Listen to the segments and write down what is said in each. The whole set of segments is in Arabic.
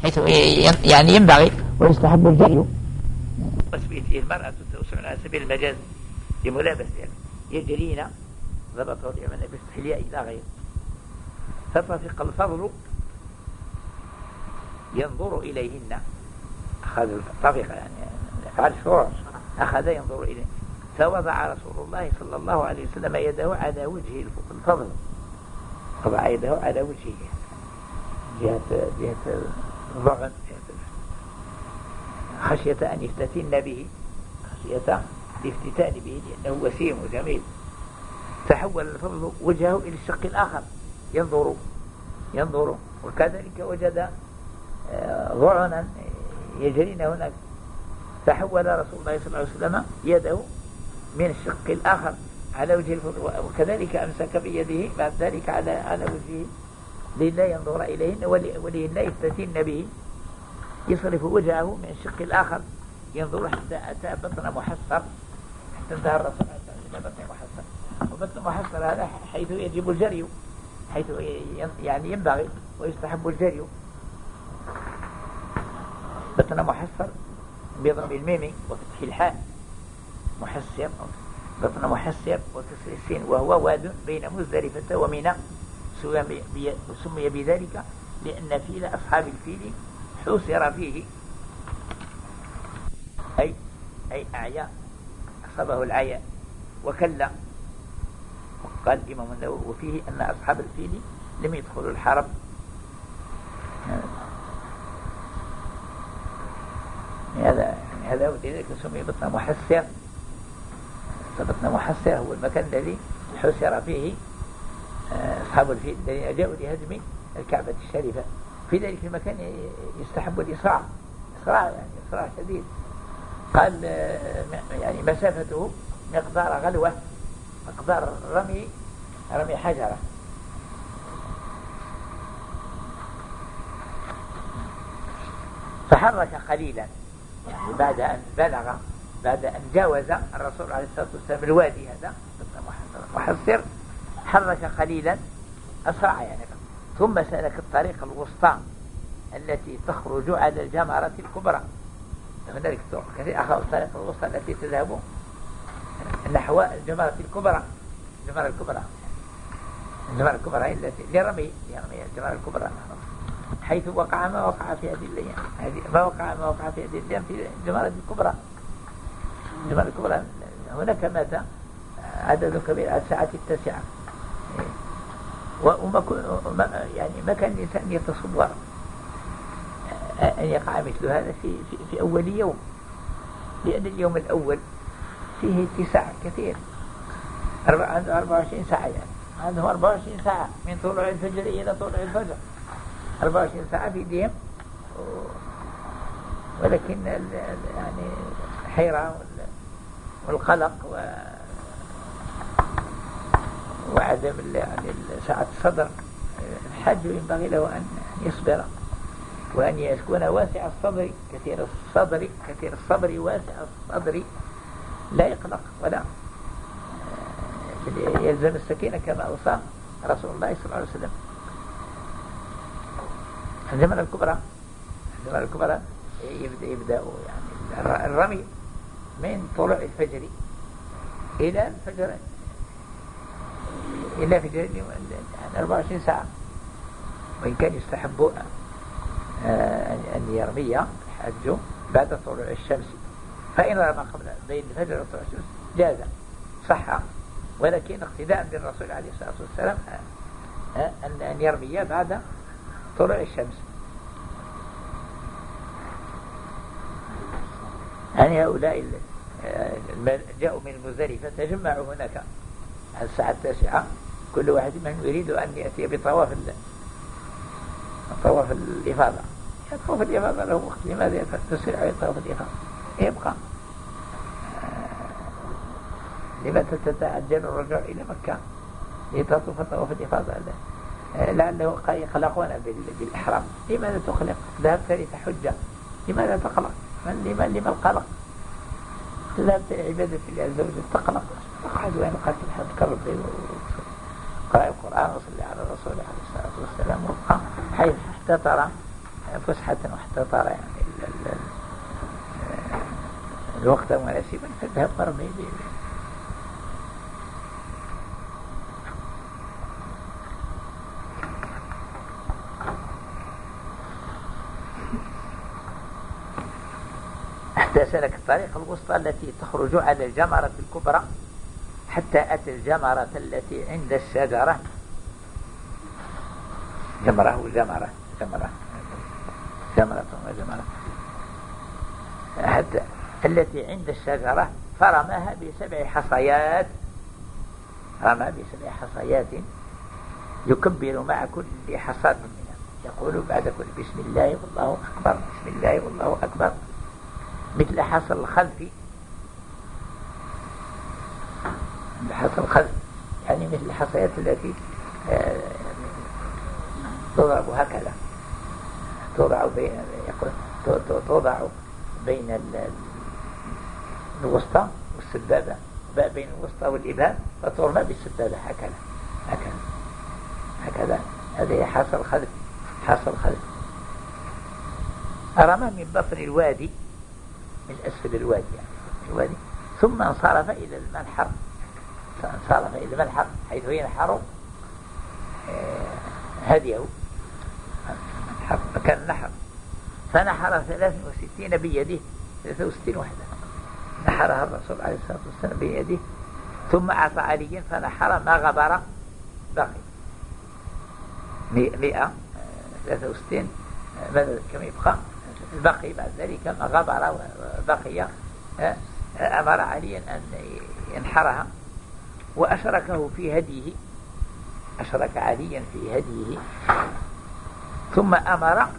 حيث يعني ينبغي ويستحب الجري. تثبيته المرأة توسع على سبيل المجاز لملابسها يجرين ضبطه اليمن باستحلياء إلى غيره. فطفق الفضل ينظر إليهن، أخذ طفق يعني فعل شعور، أخذ ينظر إليه، فوضع رسول الله صلى الله عليه وسلم يده على وجه الفضل، وضع يده على وجهه جهة الضعن، خشية أن يفتتن به، خشية الافتتان به لأنه وسيم وجميل. تحول الفضل وجهه إلى الشق الآخر ينظر وكذلك وجد ضعنا يجرين هناك، فحول رسول الله صلى الله عليه وسلم يده من الشق الآخر على وجه الفضل، وكذلك أمسك بيده بعد ذلك على وجهه للا ينظر إليهن وللا يفتتن به، يصرف وجهه من الشق الآخر ينظر حتى أتى بطن محصر، حتى انتهى الرسول إلى بطن محصر. وبطن محصر هذا حيث يجب الجري، حيث يعني ينبغي ويستحب الجري. بطن محصر بضم الميم وفتح الحاء، محسر، بطن محسر وكسر السين، وهو واد بين مزدلفة ومنى، سمي بذلك لأن فيل أصحاب الفيل حوسر فيه، أي أعيا، أصابه العياء وكلا. وقال الإمام النووي وفيه أن أصحاب الفيل لم يدخلوا الحرب. هذا ولذلك سمي بطن محسر. بطن محسر هو المكان الذي حسر فيه أصحاب الفيل الذين جاءوا لهدم الكعبة الشريفة. في ذلك المكان يستحب الإسراع، يعني إسراع شديد. قال يعني مسافته مقدار غلوة، مقدار رمي حجرة. فحرك قليلا، يعني بعد أن جاوز الرسول عليه الصلاة والسلام الوادي هذا محصر، حرك قليلا، أسرع يعني، ثم سلك الطريق الوسطى التي تخرج على الجمرة الكبرى. هنالك طرق كثيرة، أخذ الطريق الوسطى التي تذهب نحو الجمرة الكبرى. الجمرة الكبرى التي لرمي الجمرة الكبرى، حيث وقع ما وقع في هذه الأيام، ما وقع في هذه الأيام في الجمرة الكبرى. الجمرة الكبرى هناك مات عدد كبير على الساعة 9، يعني ما كان الإنسان يتصور أن يقع مثل هذا في أول يوم، لأن اليوم الأول فيه اتساع كثير، عنده 24 ساعة، يعني عنده 24 ساعة من طلوع الفجر إلى طلوع الفجر، 24 ساعة في ديهم. ولكن يعني الحيرة والقلق وعدم يعني سعة الصدر، الحاج ينبغي له أن يصبر وأن يكون واسع الصدر، كثير الصبر، واسع الصدر، لا يقلق ولا يلزم السكينة كما أوصى رسول الله صلى الله عليه وسلم. الجمرة الكبرى يبدأ يعني الرمي من طلوع الفجر إلى الفجر، إلا في جريد 24 ساعة. وإن كان يستحب أن يرمي الحج بعد طلوع الشمس، فإن رمى قبل بين الفجر وطلوع الشمس جاز صح، ولكن اقتداء بالرسول عليه الصلاة والسلام أن يرمي بعد طلوع الشمس. يعني هؤلاء جاءوا من المزدلفة تجمعوا هناك على الساعة 9، كل واحد منهم يريد أن يأتي بطواف الإفاضة. طواف الإفاضة له وقت، لماذا تسرع على طواف الإفاضة؟ يبقى لماذا تتعجل الرجوع إلى مكة لتطوف طواف الإفاضة؟ لعله يقلقون بالإحرام. لماذا تقلق؟ ذهبت لتحج، لماذا تقلق؟ لما القلق؟ ذهبت لعبادة الله عز وجل، تقلق؟ اقعد وين قاتل تذكر قرأ القرآن وصلي على الرسول عليه الصلاة والسلام، وابقى حتى ترى فسحة واحتطر يعني الوقت مناسبا فذهب مرمي حتى سلك الطريق الوسطى التي تخرج على الجمرة الكبرى حتى أتى الجمرة التي عند الشجرة. جمرة وجمرة حتى التي عند الشجرة فرماها ب7 حصيات. رمى ب7 حصيات يكبر مع كل حصاة منها، يقول بعد كل بسم الله والله أكبر، بسم الله والله أكبر، مثل حصى الخلف، يعني مثل الحصيات التي تضرب هكذا، توضع بين الوسطى والسبابة، بين الوسطى والإبهام، فترمى بالسبابة هكذا. هذا حصى الخلف. رمى من بطن الوادي، من أسفل الوادي ثم انصرف إلى المنحر، حيث ينحر هديه، مكان النحر. فنحر 63 بيده، 63 وحدة نحرها الرسول عليه الصلاة والسلام بيده، ثم أعطى عليا فنحر ما غبر بقي 163. ماذا كم يبقى البقي بعد ذلك ما غبر بقي؟ أمر عليا أن ينحرها وأشركه في هديه، أشرك عليا في هديه، ثم أمر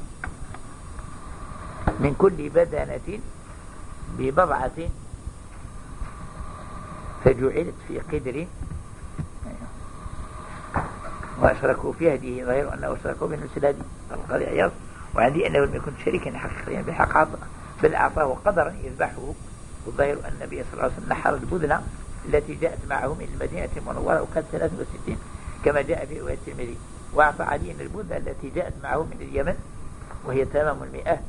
من كل بدنة ببضعة فجعلت في قدر، وأشركوا في هديه، ظاهر أنه أشركوا من السلادي القاضي عياض، وعندي أنه لم يكن شريكا حقيقيا بالحق، بل أعطاه قدرا يذبحه. والظاهر أن النبي صلى الله عليه وسلم نحر البدنة التي جاءت معه من المدينة المنورة وكانت 63 كما جاء في رواية الترمذي، وأعطى علي البدنة التي جاءت معه من اليمن وهي تمام 100.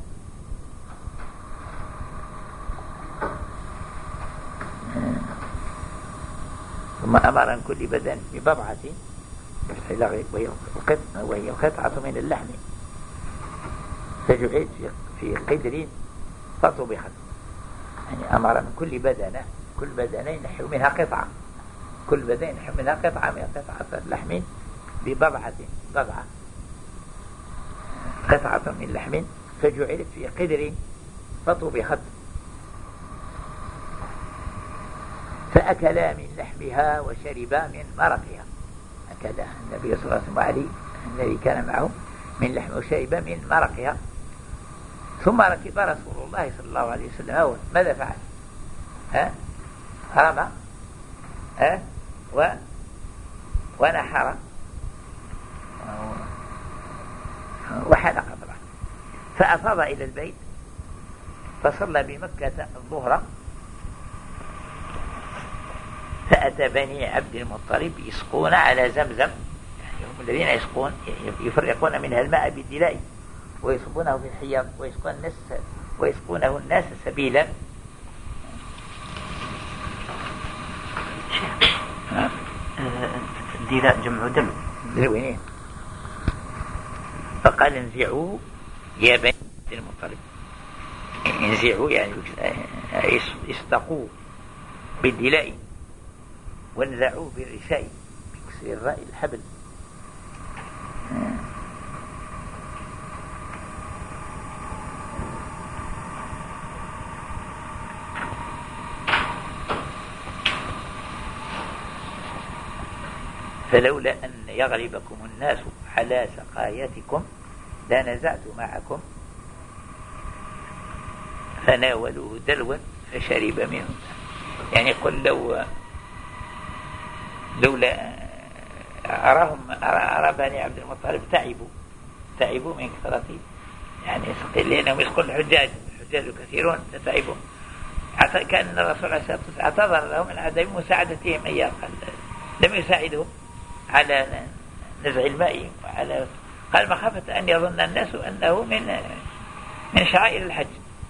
ثم أمر من كل بدن ببضعة وهي قطعة من اللحم فجعلت في قدر فطبخت، يعني أمر من كل بدنة، كل بدنة ينحو منها قطعة، كل بدنة ينحو منها قطعة من قطعة اللحم ببضعة، قطعة من لحم فجعلت في قدر فطبخت، فأكلا من لحمها وشربا من مرقها. أكل النبي صلى الله عليه وسلم وعلي الذي كان معه من لحم وشرب من مرقها. ثم ركب رسول الله صلى الله عليه وسلم، ماذا فعل؟ رمى ونحر وحلق ضرعه، فأفاض إلى البيت فصلى بمكة الظهر، فأتى بني عبد المطلب يسقون على زمزم، يعني هم الذين يسقون، يفرقون منها الماء بالدلاء ويصبونه في الحياض ويسقونه الناس سبيلا. الدلاء جمع دلو. دلوين. فقال انزعوا يا بني عبد المطلب، انزعوا يعني استقوا بالدلاء وانزعوا بالرشاء بكسر الراء الحبل. فلولا أن يغلبكم الناس على سقايتكم لنزعت معكم، فناولوه دلوا فشرب منه. يعني قل لولا أرى بني عبد المطلب تعبوا من كثرة يعني لأنهم يسقون الحجاج كثيرون تعبوا. كان الرسول عليه الصلاة والسلام اعتذر لهم من عدم مساعدتهم إياه، لم يساعدهم على نزع الماء قال مخافة أن يظن الناس أنه من شعائر الحج.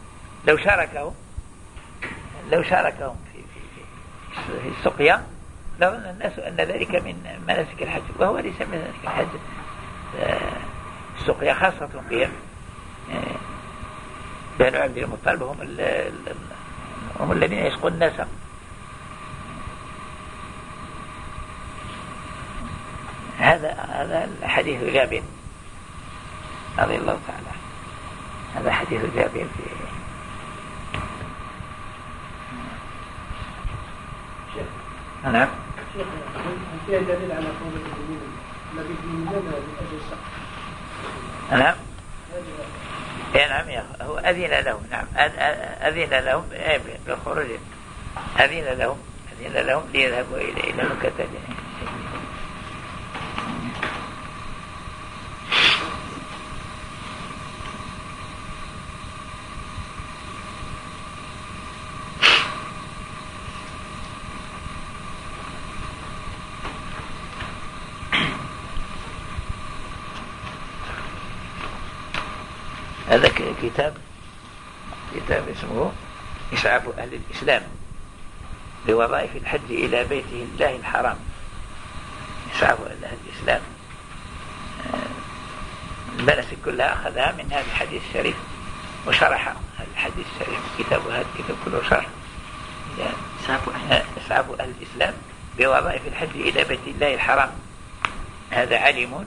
لو شاركهم في السقيا لظن الناس أن ذلك من مناسك الحج، وهو ليس من مناسك الحج. السقيا خاصة بهم. بنو عبد المطلب هم الذين يسقون الناس. هذا حديث جابر رضي الله تعالى. هذا حديث جابر في نعم. فيها دليل على قول المؤمنين الذي يؤمنون بأجل الشق. نعم. نعم يا هو أذن لهم. نعم أذن لهم بالخروج. أذن لهم ليذهبوا إلى مكة. هذا كتاب اسمه إسعاف أهل الإسلام لوظائف الحج إلى بيته الله الحرام. إسعاف أهل الإسلام المناسك كلها أخذها من هذا الحديث الشريف وشرح هذا الحديث الشريف. هذا الكتاب كله شرح إسعاف أهل الإسلام بوظائف الحج إلى بيت الله الحرام. هذا علم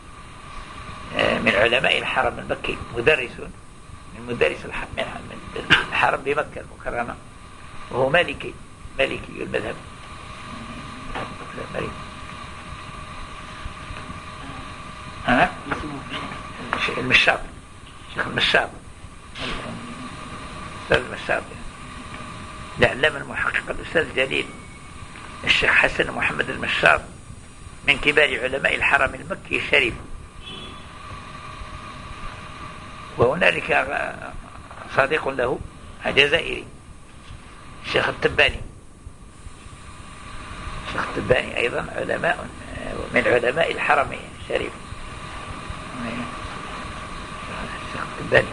من علماء الحرم المكي، مدرس من مدرس الحرم بمكة المكرمة، وهو مالكي المذهب. المشاط، شيخ المشاط، الأستاذ المشاط، العلامة المحقق الأستاذ الجليل الشيخ حسن محمد المشاط، من كبار علماء الحرم المكي الشريف. وهنالك صديق له جزائري، الشيخ التباني أيضا علماء من علماء الحرم الشريف. الشيخ التباني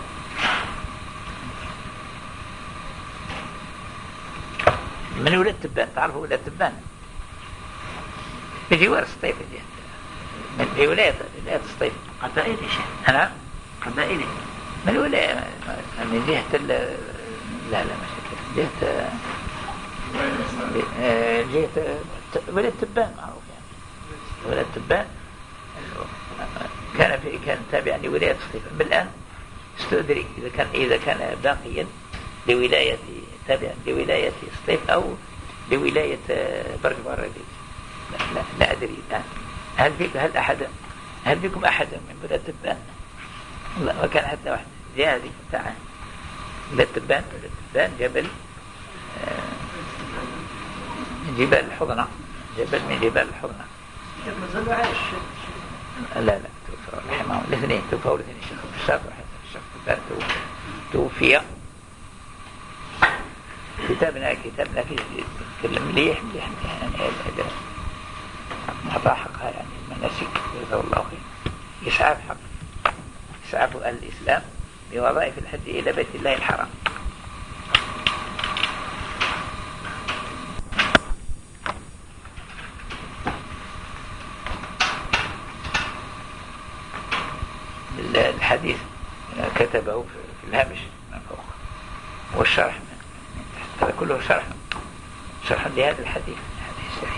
من ولاد تبان. تعرفوا ولاد تبان؟ بجوار السطيف، من ولاية السطيف. قبائل يا شيخ. أنا قبائل من ولاية من جهة لا جهة ولاية تبان معروف يعني. ولاية تبان كان تابعا لولاية السطيف. الآن استدرك إذا كان باقيا لولاية تابعا لولاية السطيف أو لولاية برج باراديس. لا أدري الآن. هل فيكم أحد من ولاية تبان؟ ما كان حتى واحد زيادة بتاعه. ولاية تبان جبل من جبال الحضنة، جبل من جبال الحضنة. لا توفوا رحمه الاثنين، توفوا الاثنين، الشيخ الشاب والشيخ تبان توفي. كتابنا فيه يتكلم مليح يعني أعطى حقها يعني المناسك. جزاه الله خير. إسعاف أهل الإسلام بوظائف الحج إلى بيت الله الحرام. الحديث كتبه في الهامش من فوق، والشرح من تحت. هذا كله شرح لهذا الحديث الصحيح.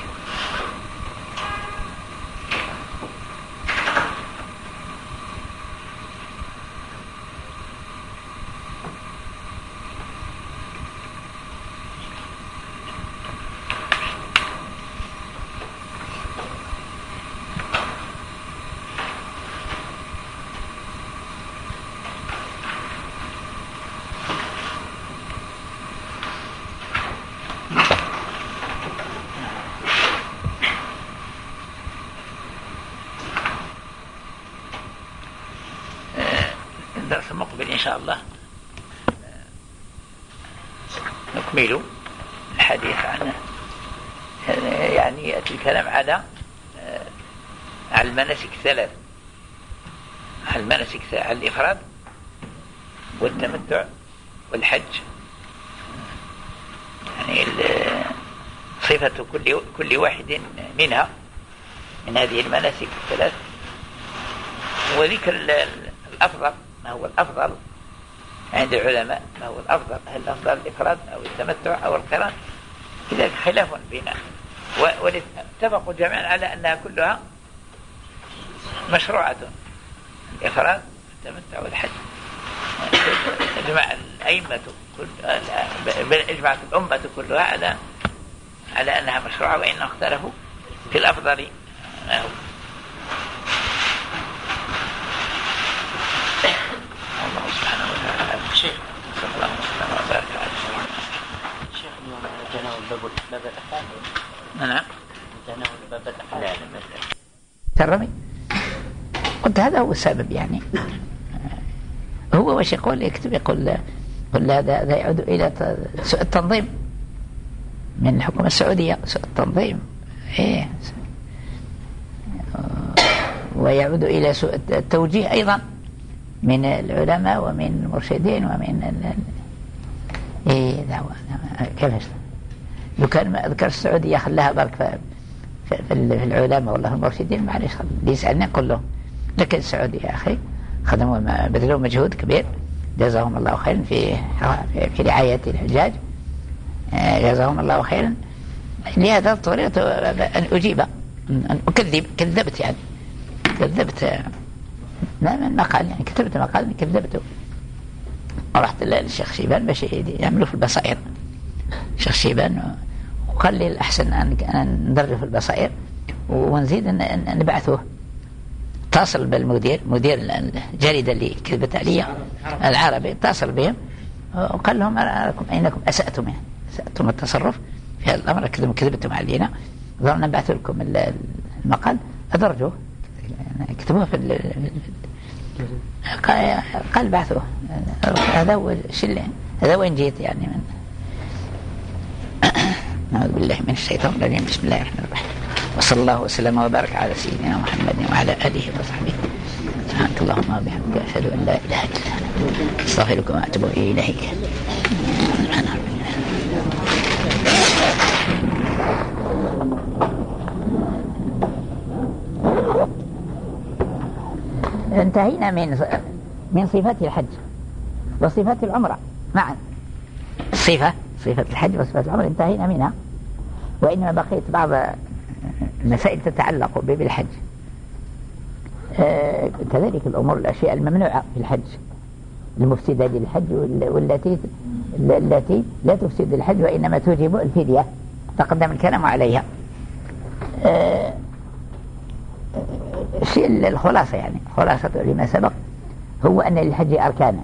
الدرس المقبل إن شاء الله نكمل الحديث عنه، يعني يأتي الكلام على المناسك الثلاث: المناسك الإفراد والتمتع والحج، يعني صفة كل واحد منها من هذه المناسك الثلاث، وذكر الأفضل، ما هو الأفضل عند العلماء، ما هو الأفضل، هل الأفضل الإفراد أو التمتع أو القران؟ لذلك خلاف بين، واتفقوا جميعا على أنها كلها مشروعة، الإفراد والتمتع والحج. اجمع الأئمة اجمعت الأمة كلها على أنها مشروعة، وإن اختلفوا في الأفضل ما هو. الله سبحانه وتعالى. شيخ صلى الله عليه وبارك على شيخ اليوم تناول باب الأفعال. نعم تناول باب الأفعال. ترمي، قلت هذا هو السبب، يعني هو وش يقول، يكتب يقول هذا يعود إلى سوء التنظيم من الحكومة السعودية، سوء التنظيم ويعود إلى سوء التوجيه أيضا من العلماء ومن المرشدين ومن كيف لو كان ما أذكر السعودية خلاها برك في العلماء والله المرشدين، معلش يسألنا كلهم، لكن السعودية يا أخي خدموا بذلوا مجهود كبير، جزاهم الله خيرا في رعاية الحجاج، جزاهم الله خيرا. لهذا اضطررت أن أجيب، أن أكذب، كذبت يعني، كذبت مقال، يعني كتبت مقال كذبته، ورحت للشيخ شيبان باش يعملوا في البصائر. الشيخ شيبان وقال لي الأحسن أن ندرجه في البصائر ونزيد أن نبعثه. اتصل بالمدير، مدير الجريدة اللي كذبت علي العربي، اتصل بهم وقال لهم أنكم أسأتم التصرف في هذا الأمر، كذبتم علينا، ظلنا نبعث لكم المقال أدرجوه، كتبوه في قال بعثوه. هذا هو الشلين، هذا وين جيت يعني من نعوذ بالله من الشيطان الرجيم. بسم الله الرحمن الرحيم، وصلى الله وسلم وبارك على سيدنا محمد وعلى آله وصحبه. سبحانك اللهم وبحمدك، أشهد أن لا إله إلا أنت، أستغفرك وأتوب إليك. انتهينا من صفات الحج وصفات العمرة معا. صفة الحج وصفات العمرة انتهينا منها، وإنما بقيت بعض المسائل تتعلق بالحج، كذلك الأمور الأشياء الممنوعة في الحج، المفسدة للحج والتي لا تفسد الحج وإنما توجب الفدية، تقدم الكلام عليها. الخلاصة يعني خلاصة لما سبق هو أن للحج أركانا.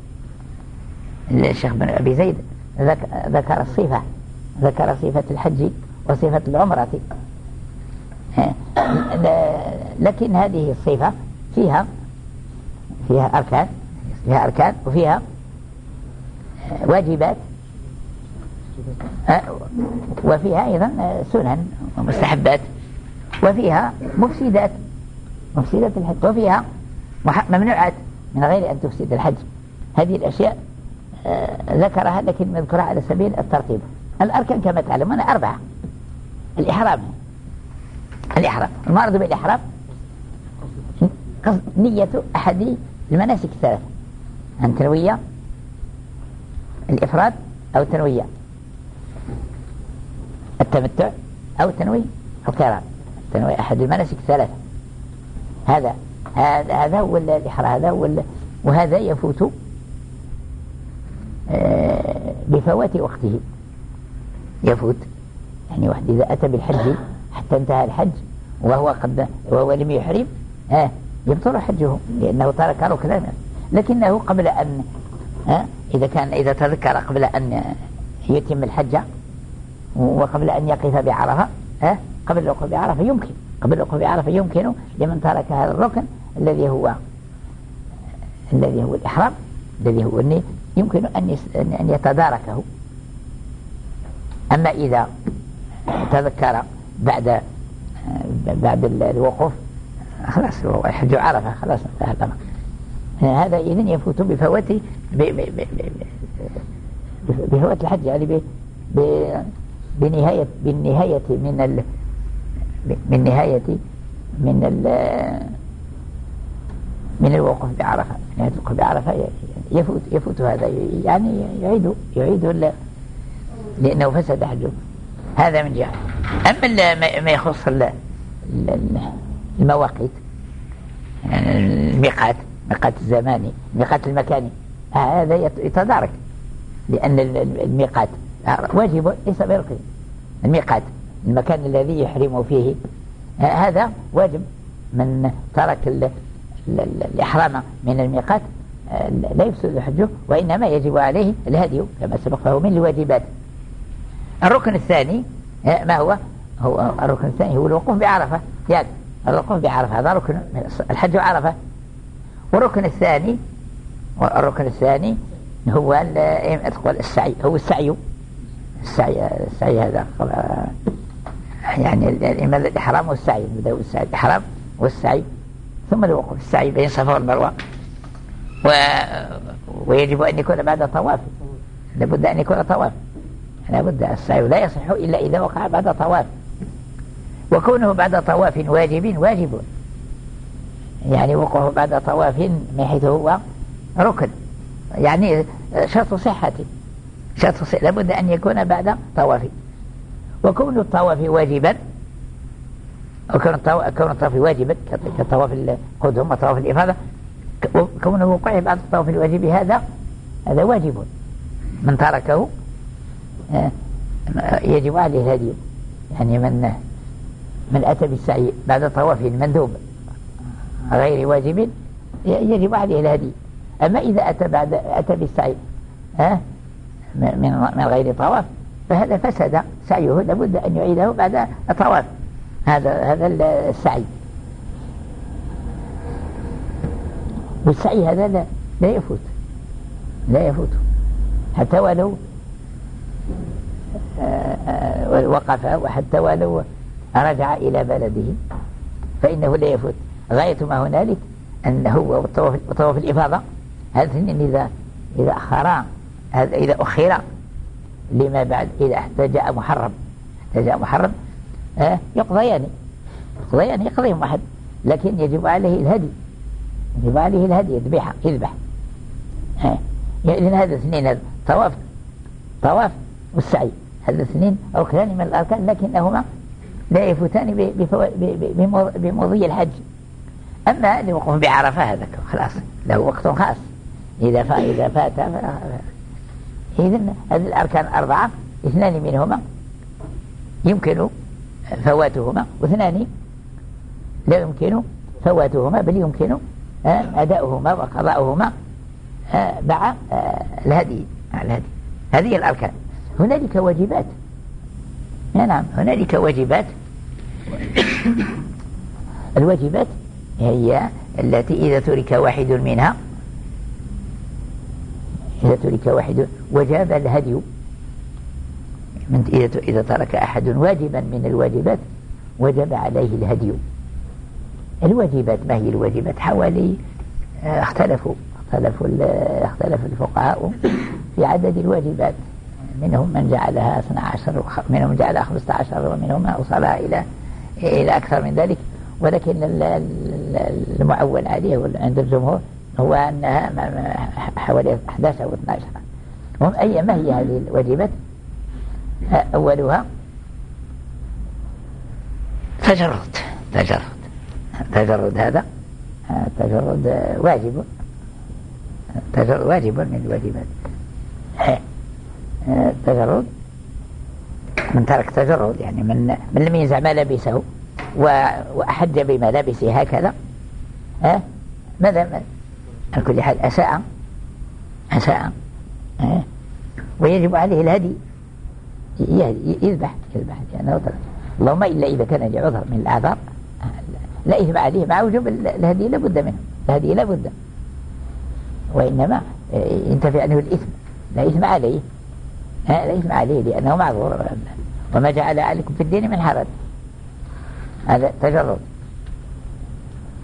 الشيخ بن أبي زيد ذكر صفة الحج وصفة العمرة، لكن هذه الصفة فيها أركان وفيها واجبات، وفيها أيضا سنن ومستحبات، وفيها مفسدات الحج، وفيها ممنوعات من غير أن تفسد الحج. هذه الأشياء ذكرها، لكن نذكرها على سبيل الترتيب. الأركان كما تعلمون 4: الإحرام، المراد بالإحرام نية أحد المناسك الثلاثة، أن تنوية الإفراد أو تنوية التمتع أو تنوي القران، تنوي أحد المناسك الثلاثة. هذا هو الإحرام، هذا هو وهذا يفوت بفوات وقته، يفوت يعني واحد إذا أتى بالحج حتى انتهى الحج وهو لم يحرم يبطل حجه لأنه ترك ركنا، لكنه قبل أن إذا تذكر قبل أن يتم الحج وقبل أن يقف بعرفة، قبل الوقوف بعرفة يمكن لمن ترك هذا الركن الذي هو الإحرام، الذي هو النية، يمكن أن يتداركه. أما إذا تذكر بعد الوقوف خلاص هو يحج عرفة خلاص انتهى الأمر. هذا إذن يفوت بفوات بفوات الحج، يعني بالنهاية من الوقوف بعرفة، نهاية الوقوف بعرفة يفوت هذا، يعني يعيد لأنه فسد حجه. هذا من جهة. أما ما يخص المواقيت، يعني الميقات الزماني، الميقات المكاني، هذا يتدارك، لأن الميقات واجب ليس بركن. الميقات المكان الذي يحرم فيه هذا واجب. من ترك الإحرام من الميقات لا يفسد حجه، وإنما يجب عليه الهدي كما سبق، فهو من الواجبات. الركن الثاني ما هو الركن الثاني هو الوقوف بعرفة، يعني الوقوف بعرفة هذا ركن الحج عرفة. والركن الثاني هو السعي، هو السعي هذا يعني الإحرام والسعي، بدأ السعي الإحرام والسعي ثم الوقوف. السعي بين الصفا والمروة، ويجب أن يكون بعد طواف، لابد أن يكون طواف، لابد. السعي لا يصح إلا إذا وقع بعد طواف، وكونه بعد طواف واجب، يعني وقوعه بعد طواف من حيث هو ركن، يعني شرط صحة، لابد أن يكون بعد طواف. وكون الطواف واجبا، كطواف القدوم وطواف الإفاضة، كونه وقوع بعد الطواف الواجب هذا واجب. من تركه يجب عليه الهدي، يعني من أتى بالسعي بعد طواف مندوب غير واجب يجب عليه الهدي. أما إذا أتى بالسعي من غير طواف فهذا فسد سعيه، لابد أن يعيده بعد الطواف. هذا السعي. والسعي هذا لا يفوت حتى ولو وقف، وحتى ولو رجع إلى بلده فإنه لا يفوت. غاية ما هنالك أنه وطواف الإفاضة هذا إذا أخر لما بعد، إذا جاء محرم يقضيهم واحد، لكن يجب عليه الهدي، يذبح. يعني هذا اثنين، هذا طواف والسعي، هذا اثنين ركنان من الأركان، لكنهما لا يفوتان بمضي الحج. أما الوقوف بعرفة هذا خلاص له وقت خاص، إذا فات إذن هذه الأركان 4 2 منهما يمكن فواتهما، و2 لا يمكن فواتهما، بل يمكن أداؤهما وقضاؤهما مع الهدي. هذه الأركان. هنالك واجبات، نعم هنالك واجبات. الواجبات هي التي إذا ترك واحد منها وجب الهدي. إذا ترك أحد واجبا من الواجبات وجب عليه الهدي. الواجبات ما هي الواجبات؟ حوالي اختلف الفقهاء في عدد الواجبات. منهم من جعلها 12، ومنهم من جعلها 15، ومنهم من أوصلها إلى أكثر من ذلك، ولكن المعول عليه عند الجمهور هو أنها حوالي 11 أو 12. ما هي هذه الواجبات؟ أولها تجرد. هذا تجرد واجب من الواجبات. تجرد، من ترك تجرد يعني من لم ينزع ما لبسه وأحج بملابسه هكذا، ماذا على كل حال أساء، ويجب عليه الهدي، يذبح لأنه ترك. اللهم إلا إذا كان عذر من الأعذار لا إثم عليه، مع وجوب الهدي لابد منه، الهدي لابد، وإنما ينتفع عنه الإثم، لا إثم عليه لأنه معذور. وما جعل عليكم في الدين من حرج، هذا تجرد.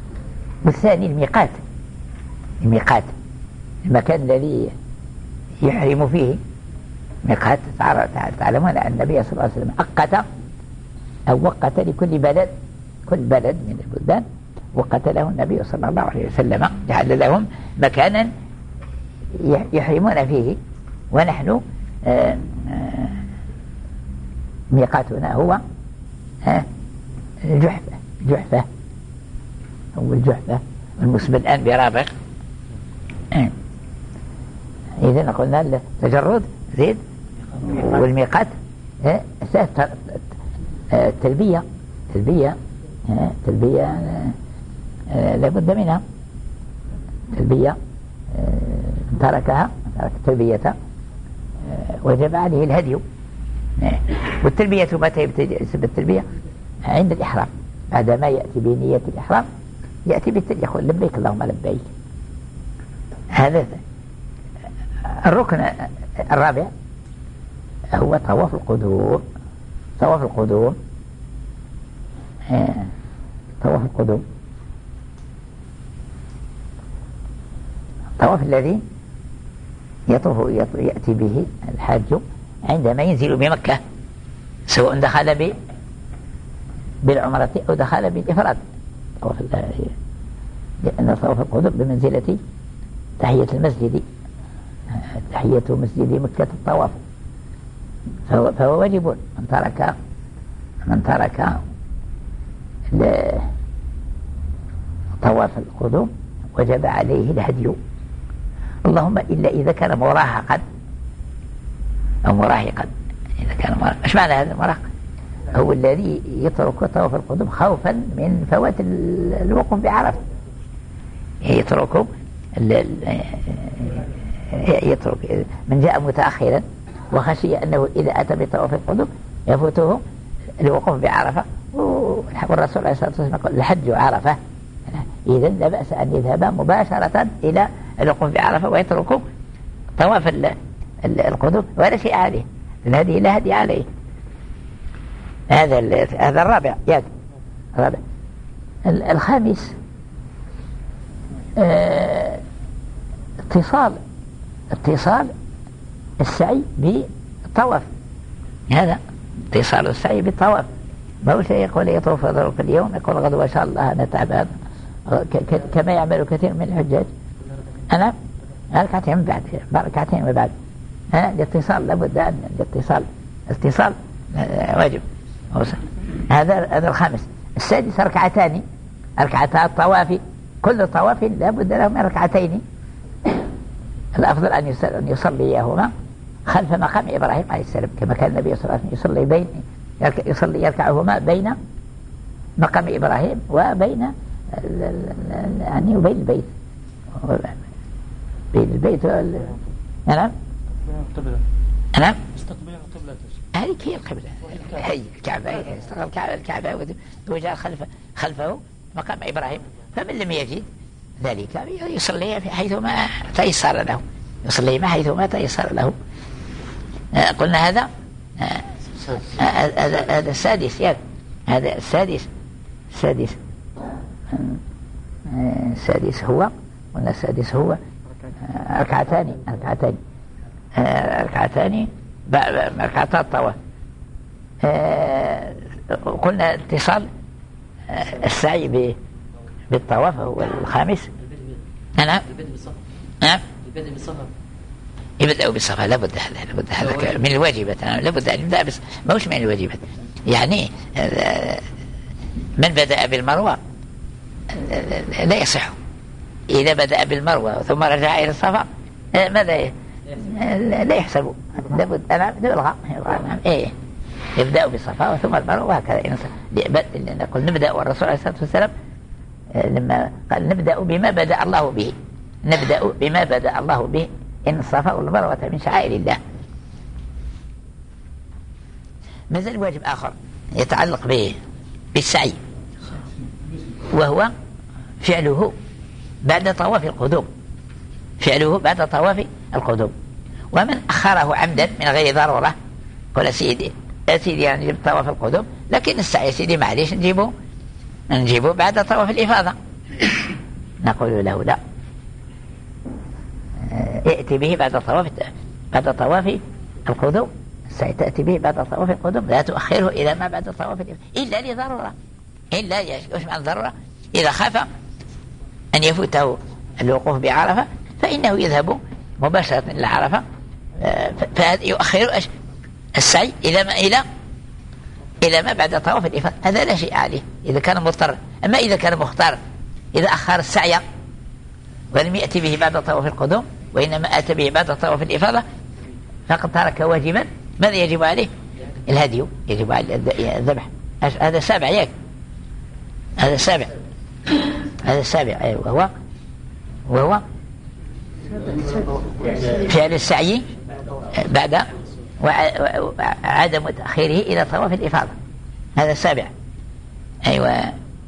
والثاني الميقات المكان الذي يحرم فيه ميقات. تعلمون أن النبي صلى الله عليه وسلم وقت لكل بلد، كل بلد من البلدان وقت له النبي صلى الله عليه وسلم، جعل لهم مكانا يحرمون فيه. ونحن ميقاتنا هو الجحفة هو الجحفة المسمى الآن برابغ. إذن قلنا التجرد زيد والميقات التلبية لابد منها تلبية. ترك التلبية وجب عليه الهدي. والتلبية متى يبتدئ التلبية؟ عند الإحرام، بعدما يأتي بنية الإحرام يأتي بالتلبية يقول لبيك اللهم لبيك. هذا الركن الرابع هو طواف القدوم. طواف القدوم الطواف الذي يأتي به الحاج عندما ينزل بمكة، سواء دخل بالعمرة أو دخل بالإفراد. لأن طواف القدوم بمنزلة تحية المسجد، تحية مسجد مكة الطواف، فهو واجب. من ترك طواف القدوم وجب عليه الهدي، اللهم إلا إذا كان مراهقا أو مراهقا. إذا كان مراهقا، إيش معنى هذا المراهق؟ هو الذي يترك طواف القدوم خوفا من فوات الوقوف بعرفة. يترك من جاء متأخرا وخشي أنه إذا أتى بطواف القدوم يفوته الوقوف بعرفة، والرسول عليه الصلاة والسلام يقول الحج عرفة. إذن لا بأس أن يذهب مباشرة إلى الوقوف بعرفة ويترك طواف القدوم ولا شيء عليه، هذه لا هدي عليه. هذا الرابع. الرابع. الخامس اتصال السعي بالطواف. هذا اتصال السعي بالطواف، ما هو شيء يقول يطوف ذلك اليوم يقول غدوة إن شاء الله أنا تعبان، كما يعمل كثير من الحجاج. أنا ركعتين من بعد الاتصال لابد أن الاتصال واجب. هذا الخامس. السادس ركعتا الطواف، كل طواف لابد له من ركعتين. الأفضل أن يصليهما خلف مقام إبراهيم عليه السلام، كما كان النبي صلى الله عليه وسلم يركعهما بين مقام إبراهيم وبين البيت. بين البيت نعم استقبال القبلة. هذه هي القبلة، هي الكعبة وجاء خلفه مقام إبراهيم. فمن لم يجد ذلك يصلي حيثما تيسر له. قلنا هذا السادس. هذا السادس هو قلنا السادس هو ركعتان ركعتا الطواف. قلنا اتصال السعي بالطواف هو الخامس. نعم البدء بالصفا. يبدأ بالصفا، لابد هذا من الواجبات. لابد أن يبدأ ما هوش من الواجبات. يعني من بدأ بالمروة لا يصح. إذا بدأ بالمروة ثم رجع إلى الصفا ماذا لا يحسب. لابد أن يلغى. يبدأ بالصفا ثم المروة وهكذا. نقول نبدأ، والرسول عليه الصلاة والسلام لما قال نبدأ بما بدأ الله به إن الصفا والمروة من شعائر الله. مازال واجب آخر يتعلق بالسعي، وهو فعله بعد طواف القدوم. ومن أخره عمدا من غير ضرورة قال سيدي يعني نجيب طواف القدوم، لكن السعي سيدي معليش نجيبه بعد طواف الإفاضة. نقول له لا، ائتي به بعد طواف القدوم، ستأتي به بعد طواف القدوم، لا تؤخره إلى ما بعد طواف إلا لضرورة، إلا يشمع الضرورة إذا خاف أن يفوته الوقوف بعرفة فإنه يذهب مباشرة إلى عرفة، فيؤخر السعي إلى ما بعد طواف الإفاضة. هذا لا شيء عليه إذا كان مضطر. أما إذا كان مختار، إذا أخر السعي ولم يأتي به بعد طواف القدوم وإنما أتى به بعد طواف الإفاضة فقد ترك واجبا. ماذا يجب عليه؟ الهدي، يجب عليه الذبح. هذا سابع ياك، هذا سابع أيوة. وهو فعل السعي بعد وعدم تأخيره إلى طواف الإفاضة، هذا السابع أيوة.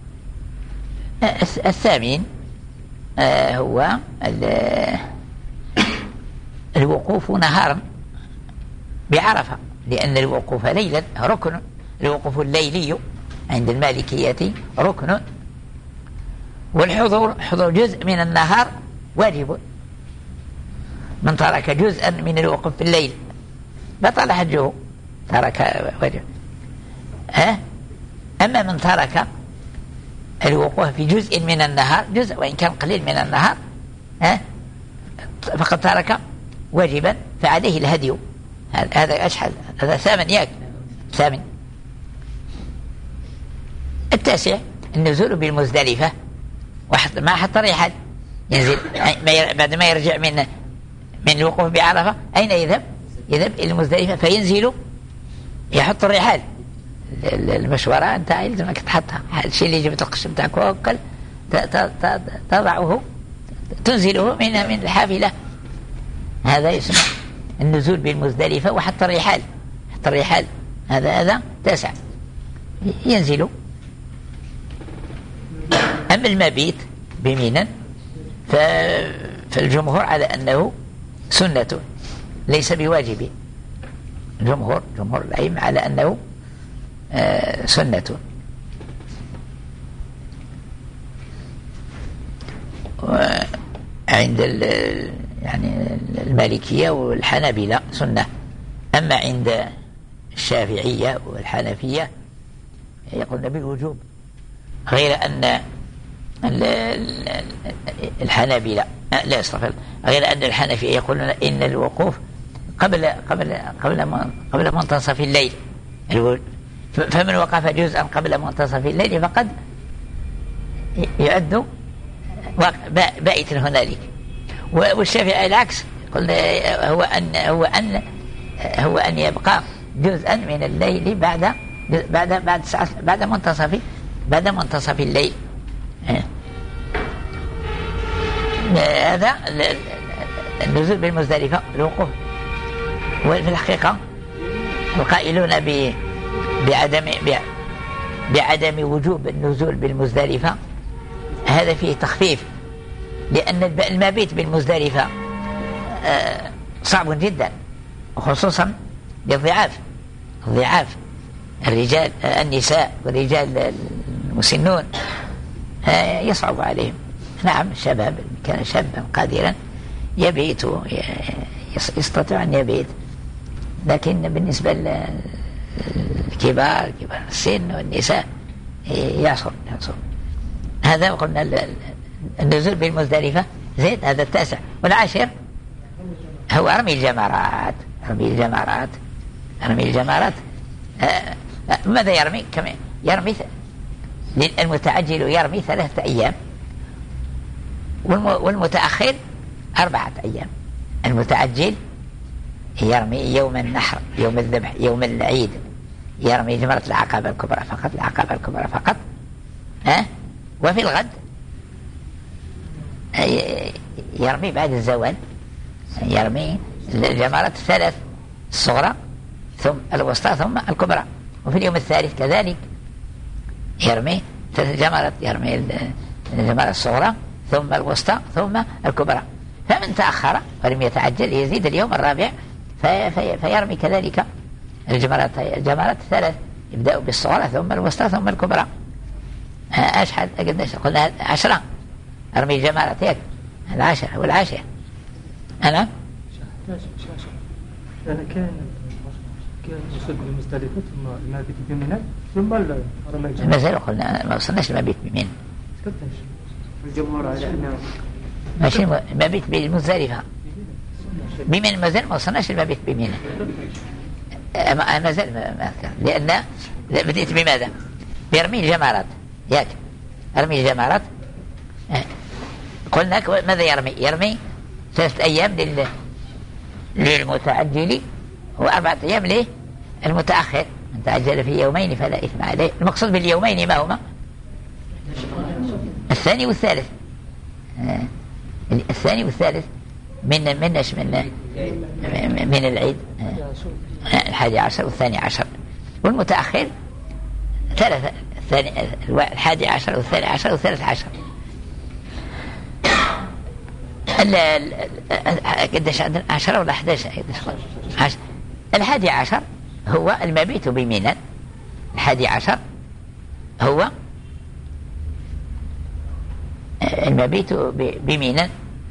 الثامن هو الوقوف نهارا بعرفة، لأن الوقوف ليلا ركن، الوقوف الليلي عند المالكية ركن، حضور جزء من النهار واجب. من ترك جزءا من الوقوف في الليل بطل حجه، ترك واجب. أما من ترك الوقوف في جزء من النهار، جزء وإن كان قليل من النهار، فقد ترك واجبا فعليه الهدي. هذا أشحل، هذا ثامن ياك، ثامن. التاسع النزول بالمزدلفة ما حط ريحل، ينزل بعد ما يرجع من الوقوف بعرفة. أين يذهب إلى المزدلفة فينزل يحط الرحال. المشورة أنت يلزمك تحطها، الشيء اللي جبت القش بتاعك وكل تضعه تنزله من الحافلة، هذا يسمى النزول بالمزدلفة وحط الرحال. حط الرحال هذا تاسع ينزل. أما المبيت بمنى فالجمهور على أنه سنة ليس بواجب، جمهور العلم على أنه سنة. عند يعني المالكية والحنابلة سنة. أما عند الشافعية والحنفية يقولون بالوجوب، غير أن الحنابلة لا استغفر، غير أن الحنفية يقولون إن الوقوف قبل منتصف الليل، فمن وقف جزءا قبل منتصف الليل فقد يعد بائتا هنالك. والشافعي العكس، قلنا هو أن يبقى جزءا من الليل بعد منتصف الليل. هذا النزول بالمزدلفة الوقوف. وفي الحقيقة القائلون بعدم وجوب النزول بالمزدلفة هذا فيه تخفيف، لأن المبيت بالمزدلفة صعب جدا، وخصوصا للضعاف الرجال النساء والرجال المسنون يصعب عليهم. نعم الشباب كان شابا قادرا يبيت يستطيع أن يبيت، لكن بالنسبة للكبار كبار السن والنساء يعصر. هذا قلنا النزول بالمزدلفة زيد. هذا التاسع. والعاشر هو رمي الجمارات. ماذا يرمي؟ كما يرمي المتعجل يرمي 3 أيام، والمتأخر 4 أيام. المتعجل يرمي يوم النحر، يوم الذبح، يوم العيد، يرمي جمرة العقبة الكبرى فقط، وفي الغد يرمي بعد الزوال، يرمي الجمرات 3، الصغرى ثم الوسطى ثم الكبرى. وفي اليوم الثالث كذلك يرمي 3 جمرات، يرمي الجمرة الصغرى ثم الوسطى ثم الكبرى. فمن تأخر ولم يتعجل يزيد اليوم الرابع فيرمي كذلك الجمرات 3، يبدأ بالصغرى ثم الوسطى ثم الكبرى. أشحال قلنا 10 أرمي الجمرات يكفي. العشرة والعاشرة. أنا كان يصد بمزدلفة ثم المبيت بمنى ثم رمي الجمرة. ما زال قلنا ما وصلناش المبيت بمنى. الجمهور على أنه ماشي المبيت بالمزدلفة بمنى، ما زال ما وصلناش المبيت بمنى. ما زال ما أذكر، لأن بديت بماذا؟ بيرمي الجمرات ياك. أرمي الجمرات قلنا ماذا يرمي 3 أيام للمتعجل و4 أيام للمتأخر. من تعجل في يومين فلا إثم عليه. المقصود باليومين ما هما؟ الثاني والثالث. الثاني والثالث من العيد 11 والثاني عشر، والمتأخر 3 11 والثاني عشر والثالث عشر. قديش عندنا 10 ولا 11؟ 11 هو المبيت بمنى. 11 هو المبيت بمنى.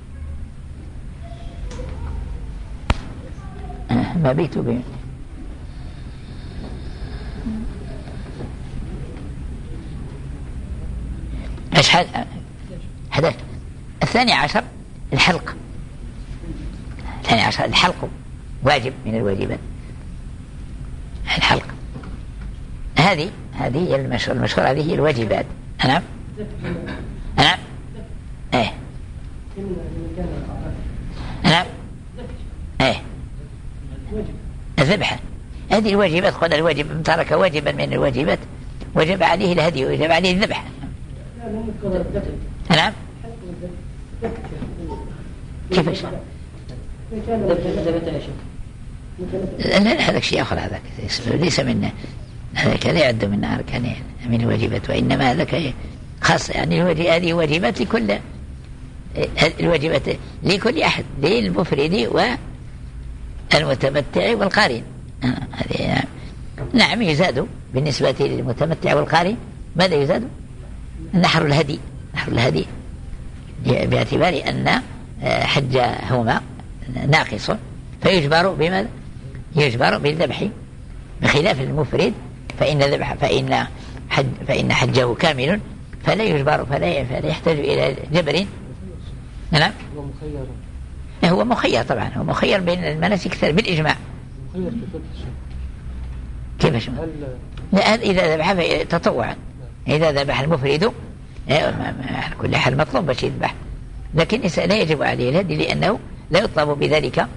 مبيت بمنى. ايش 11. الثاني عشر الحلق. الثاني عشر الحلق واجب من الواجبات. الحلق هذه المشهورة، هذه هي الواجبات. نعم ايه نعم ايه الذبحة هذه الواجبات. قل الواجب من ترك واجبا من الواجبات وجب عليه الهدي وجب عليه الذبح. نعم كيفاش؟ لا هذا شيء آخر، هذا ليس منا، هذا لا يعد من أركان من الواجبات، وإنما هذا خاص يعني هذه واجبات لكل الواجبات لكل أحد، للمفرد والمتمتع والقارن. نعم يزاد بالنسبة للمتمتع والقارن. ماذا يزاد؟ نحر الهدي باعتبار أن حجهما ناقص فيجبر بماذا؟ يجبر بالذبح، بخلاف المفرد فإن حجه كامل فلا يجبر، فلا يحتاج إلى جبر. نعم هو مخير طبعا، هو مخير بين المناسك بالإجماع. كيف لا إذا ذبح تطوعا، إذا ذبح المفرد كل حال مطلوب باش يذبح، لكن لا يجب عليه الهدي لأنه لا يطلب بذلك.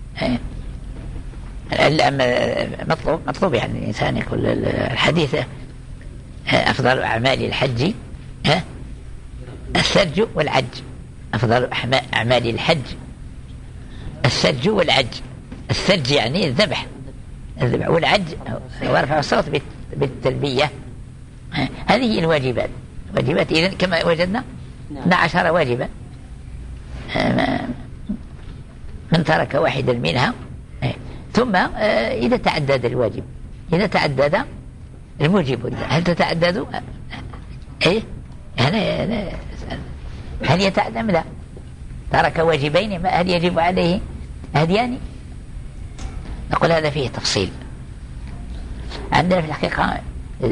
مطلوب يعني الإنسان يقول الحديث أفضل أعمال الحج السرج والعج. أفضل أعمال الحج السرج والعج. السرج يعني الذبح، والعج ورفع الصوت بالتلبية. هذه هي الواجبات. إذن كما وجدنا 12 واجبا، من ترك واحدا منها. ثم إذا تعدد الواجب، إذا تعدد الموجب، هل تتعدد؟ هل يتعدد؟ لا. ترك واجبين هل يجب عليه هديان؟ نقول هذا فيه تفصيل. عندنا في الحقيقة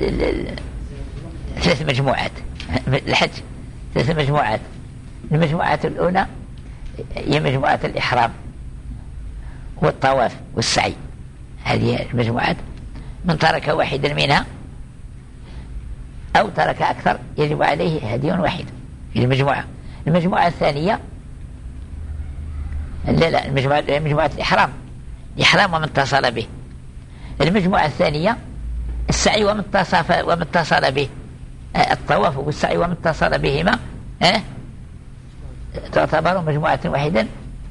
3 مجموعات الحج، 3 مجموعات. المجموعة الأولى هي مجموعة الإحرام والطواف والسعي. هذه المجموعات من ترك واحدا منها أو ترك أكثر يجب عليه هدي واحد في المجموعة الثانية مجموعة الإحرام ومن اتصل به. المجموعة الثانية السعي ومن اتصل به، الطواف والسعي ومن اتصل بهما تعتبر مجموعة واحدة.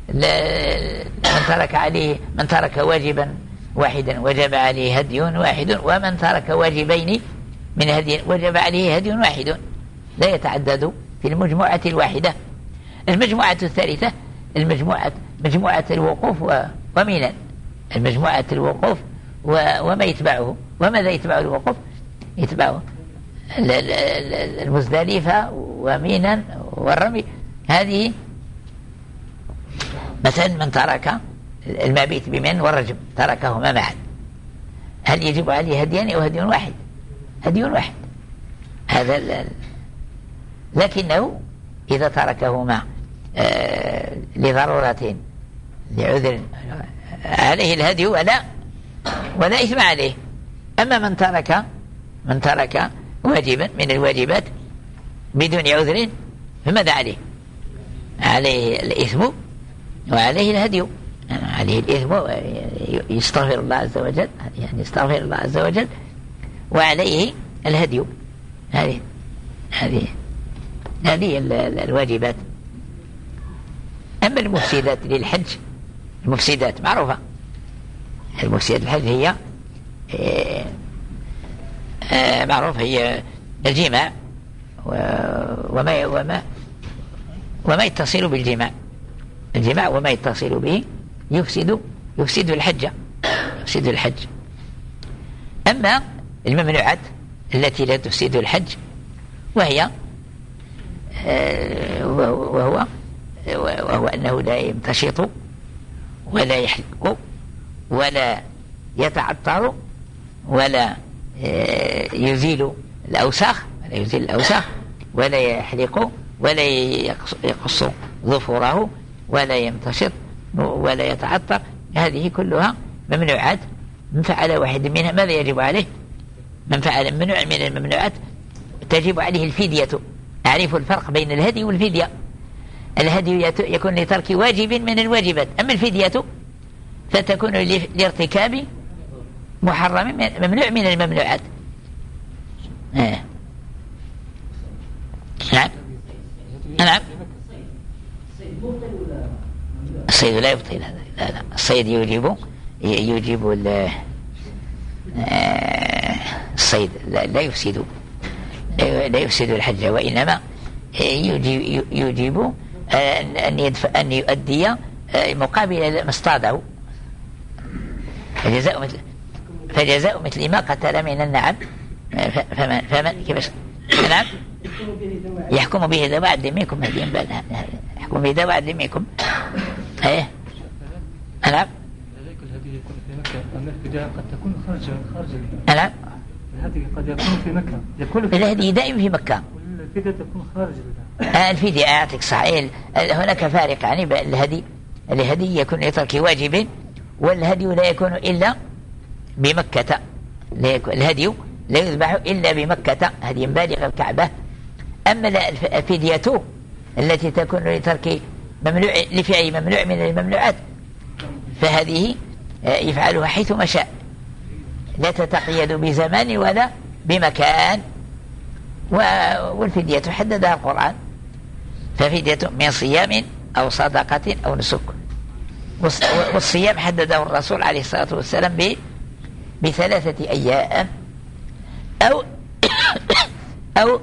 من ترك واجبا واحدا وجب عليه هدي واحد، ومن ترك واجبين من هدي وجب عليه هدي واحد، لا يتعدد في المجموعة الواحدة. المجموعة الثالثة مجموعة الوقوف ومنى. المجموعة الوقوف وما يتبعه. وماذا يتبع الوقوف؟ يتبعه المزدلفة ومنى والرمي هذه مثلا من ترك المبيت بمن والرجم تركهما معا، هل يجب عليه هديان أو هدي واحد؟ هدي واحد. هذا لكنه إذا تركهما لضرورة لعذر عليه الهدي ولا إثم عليه. أما من ترك واجبا من الواجبات بدون عذر فماذا عليه؟ عليه الإثم وعليه الهدي. عليه الإثم يستغفر الله عز وجل، يعني يستغفر الله عز وجل، وعليه الهدي. هذه الواجبات. أما المفسدات للحج، المفسدات معروفة. المفسدات للحج هي معروف، هي الجماع وما يتصل بالجماع. الجماع وما يتصل به يفسد الحج. أما الممنوعات التي لا تفسد الحج وهي وهو أنه لا يمتشط ولا يحلق ولا يتعطر ولا يزيل الأوساخ ولا يحلق ولا يقص ظفره ولا يمتشط ولا يتعطر. هذه كلها ممنوعات. من فعل واحد منها ماذا يجب عليه؟ من فعل ممنوع من الممنوعات تجب عليه الفدية. أعرف الفرق بين الهدي والفدية. الهدي يكون لترك واجب من الواجبات، أما الفدية فتكون لارتكاب محرم ممنوع من الممنوعات. نعم. الصيد لا يبطل هذا. لا. الصيد يجيب الصيد لا يفسد الحج، وإنما يجيب أن يؤدي مقابل ما اصطاده. فجزاء مثل ما قتل من النعم فمن كيف نعم يحكم به ذوى عدل منكم. يحكم به ذوى عدل منكم. ايه نعم. الهدي يكون في مكة، أما الفدية قد تكون خارج نعم. الهدي قد يكون في مكة. الهدي دائم في مكة. الفدية تكون خارج الفدية أعطيك صحيح. هناك فارق يعني بين الهدي يكون لترك واجب، والهدي لا يكون إلا بمكة. الهدي لا يذبح إلا بمكة، هدي بالغ الكعبة. أما الفدية التي تكون لترك لفعل ممنوع من الممنوعات فهذه يفعلها حيثما شاء، لا تتقيد بزمان ولا بمكان. والفدية حددها القرآن، ففدية من صيام أو صدقة أو نسك. والصيام حدده الرسول عليه الصلاة والسلام ب3 أيام أو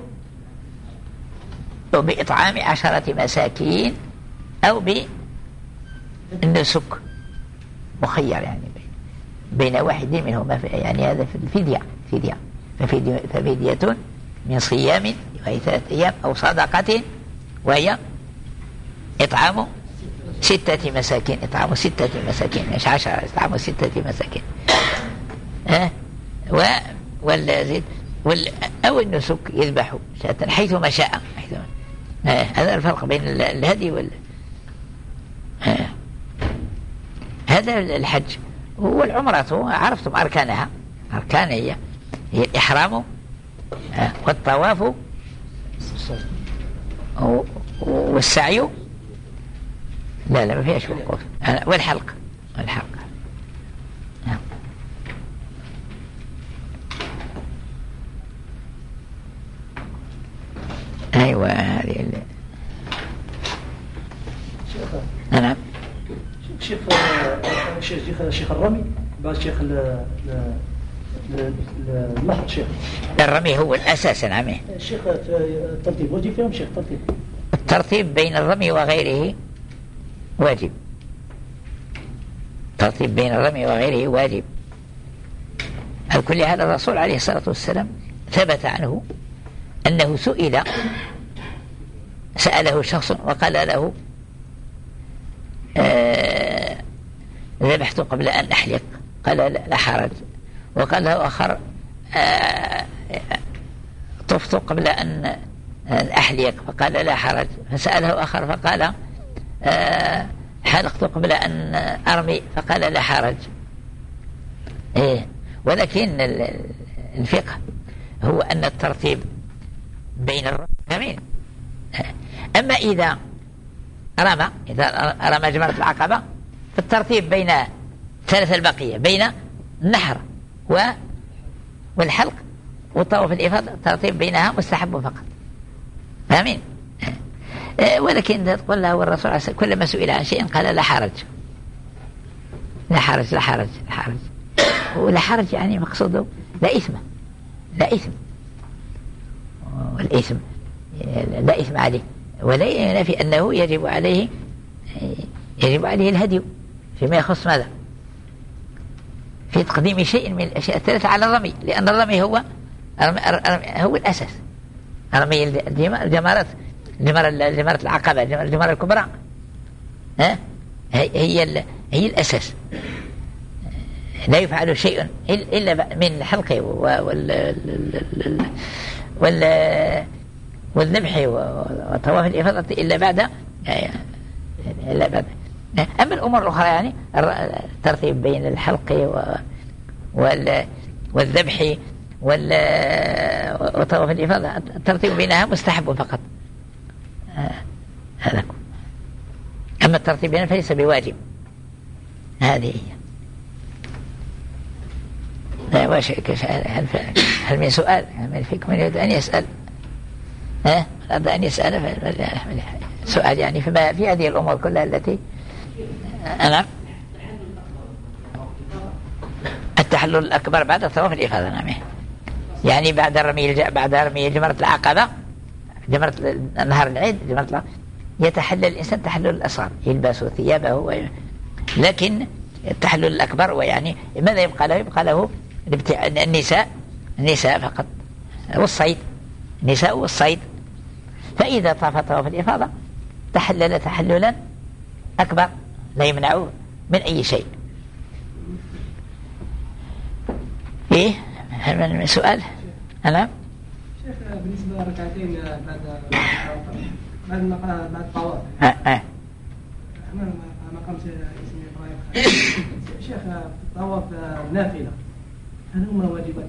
بإطعام 10 مساكين أو بالنسك، مخير يعني بين واحد منهما. يعني هذا في الفدية. ففدية من صيام وهي 3 أيام أو صدقة وهي إطعام 6 مساكين. إطعام 6 مساكين مش 10، إطعام 6 مساكين. والزيت أو النسك يذبح شاة حيثما شاء. هذا الفرق بين الهدي هذا الحج. والعمرة عرفتم أركانها. أركان هي الإحرام والطواف والسعي. لا ما فيهاش وقوف. والحلق. أيوة هذه نعم. شيخ الرمي بعد شيخ المحط. شيخ الرمي هو الأساس. نعم. شيخ الترتيب واجب فيهم. شيخ الترتيب بين الرمي وغيره واجب. الترتيب بين الرمي وغيره واجب. على كل حال الرسول عليه الصلاة والسلام ثبت عنه أنه سئل سأله شخص وقال له ذبحت قبل أن أحلق، قال لا حرج. وقال له آخر طفت قبل أن أحلق، فقال لا حرج. فسأله آخر فقال حلقت قبل أن أرمي، فقال لا حرج. ولكن الفقه هو أن الترتيب بين الرمين. أما إذا رمى جمرة العقبة فالترتيب بين ثلاث البقية بين النحر والحلق وطواف الإفاضة، الترتيب بينها مستحب فقط. آمين. ولكن تقول له والرسول عليه الصلاة والسلام كلما سئل عن شيء قال لا حرج لا حرج لا حرج لا حرج. ولا حرج يعني مقصوده لا إثم، لا إثم، والإثم لا إثم عليه، ولا ينافي أنه يجب عليه الهدي فيما يخص ماذا؟ في تقديم شيء من الأشياء الثلاثة على الرمي، لأن الرمي هو الأساس. رمي الجمرات، جمرة العقبة، الجمرة الكبرى هي الأساس. لا يفعل شيء إلا من الحلق والذبح وطواف الإفاضة إلا بعد. أما الأمور الأخرى يعني الترتيب بين الحلق والذبح وطواف الإفاضة الترتيب بينها مستحب فقط. هذا. أما الترتيب بينها فليس بواجب. هذه هي. هل من سؤال؟ هل فيكم من يريد أن يسأل؟ أراد أن يسأل سؤال يعني في هذه الأمور كلها التي نعم. التحلل الأكبر بعد طواف الإفاضة. نعم. يعني بعد رمي جمرة العقبة، جمرة نهر العيد، جمرة يتحلل الإنسان تحلل الأصغر، يلبس ثيابه لكن التحلل الأكبر ويعني ماذا يبقى له؟ يبقى له النساء فقط والصيد، النساء والصيد. فإذا طاف طواف الإفاضة تحلل تحللا أكبر لا يمنعه من أي شيء. هل من سؤال؟ نعم. شيخ بالنسبة لركعتين بعد الطواف مقام اسمه إبراهيم شيخ الطواف نافلة هل هم واجبات؟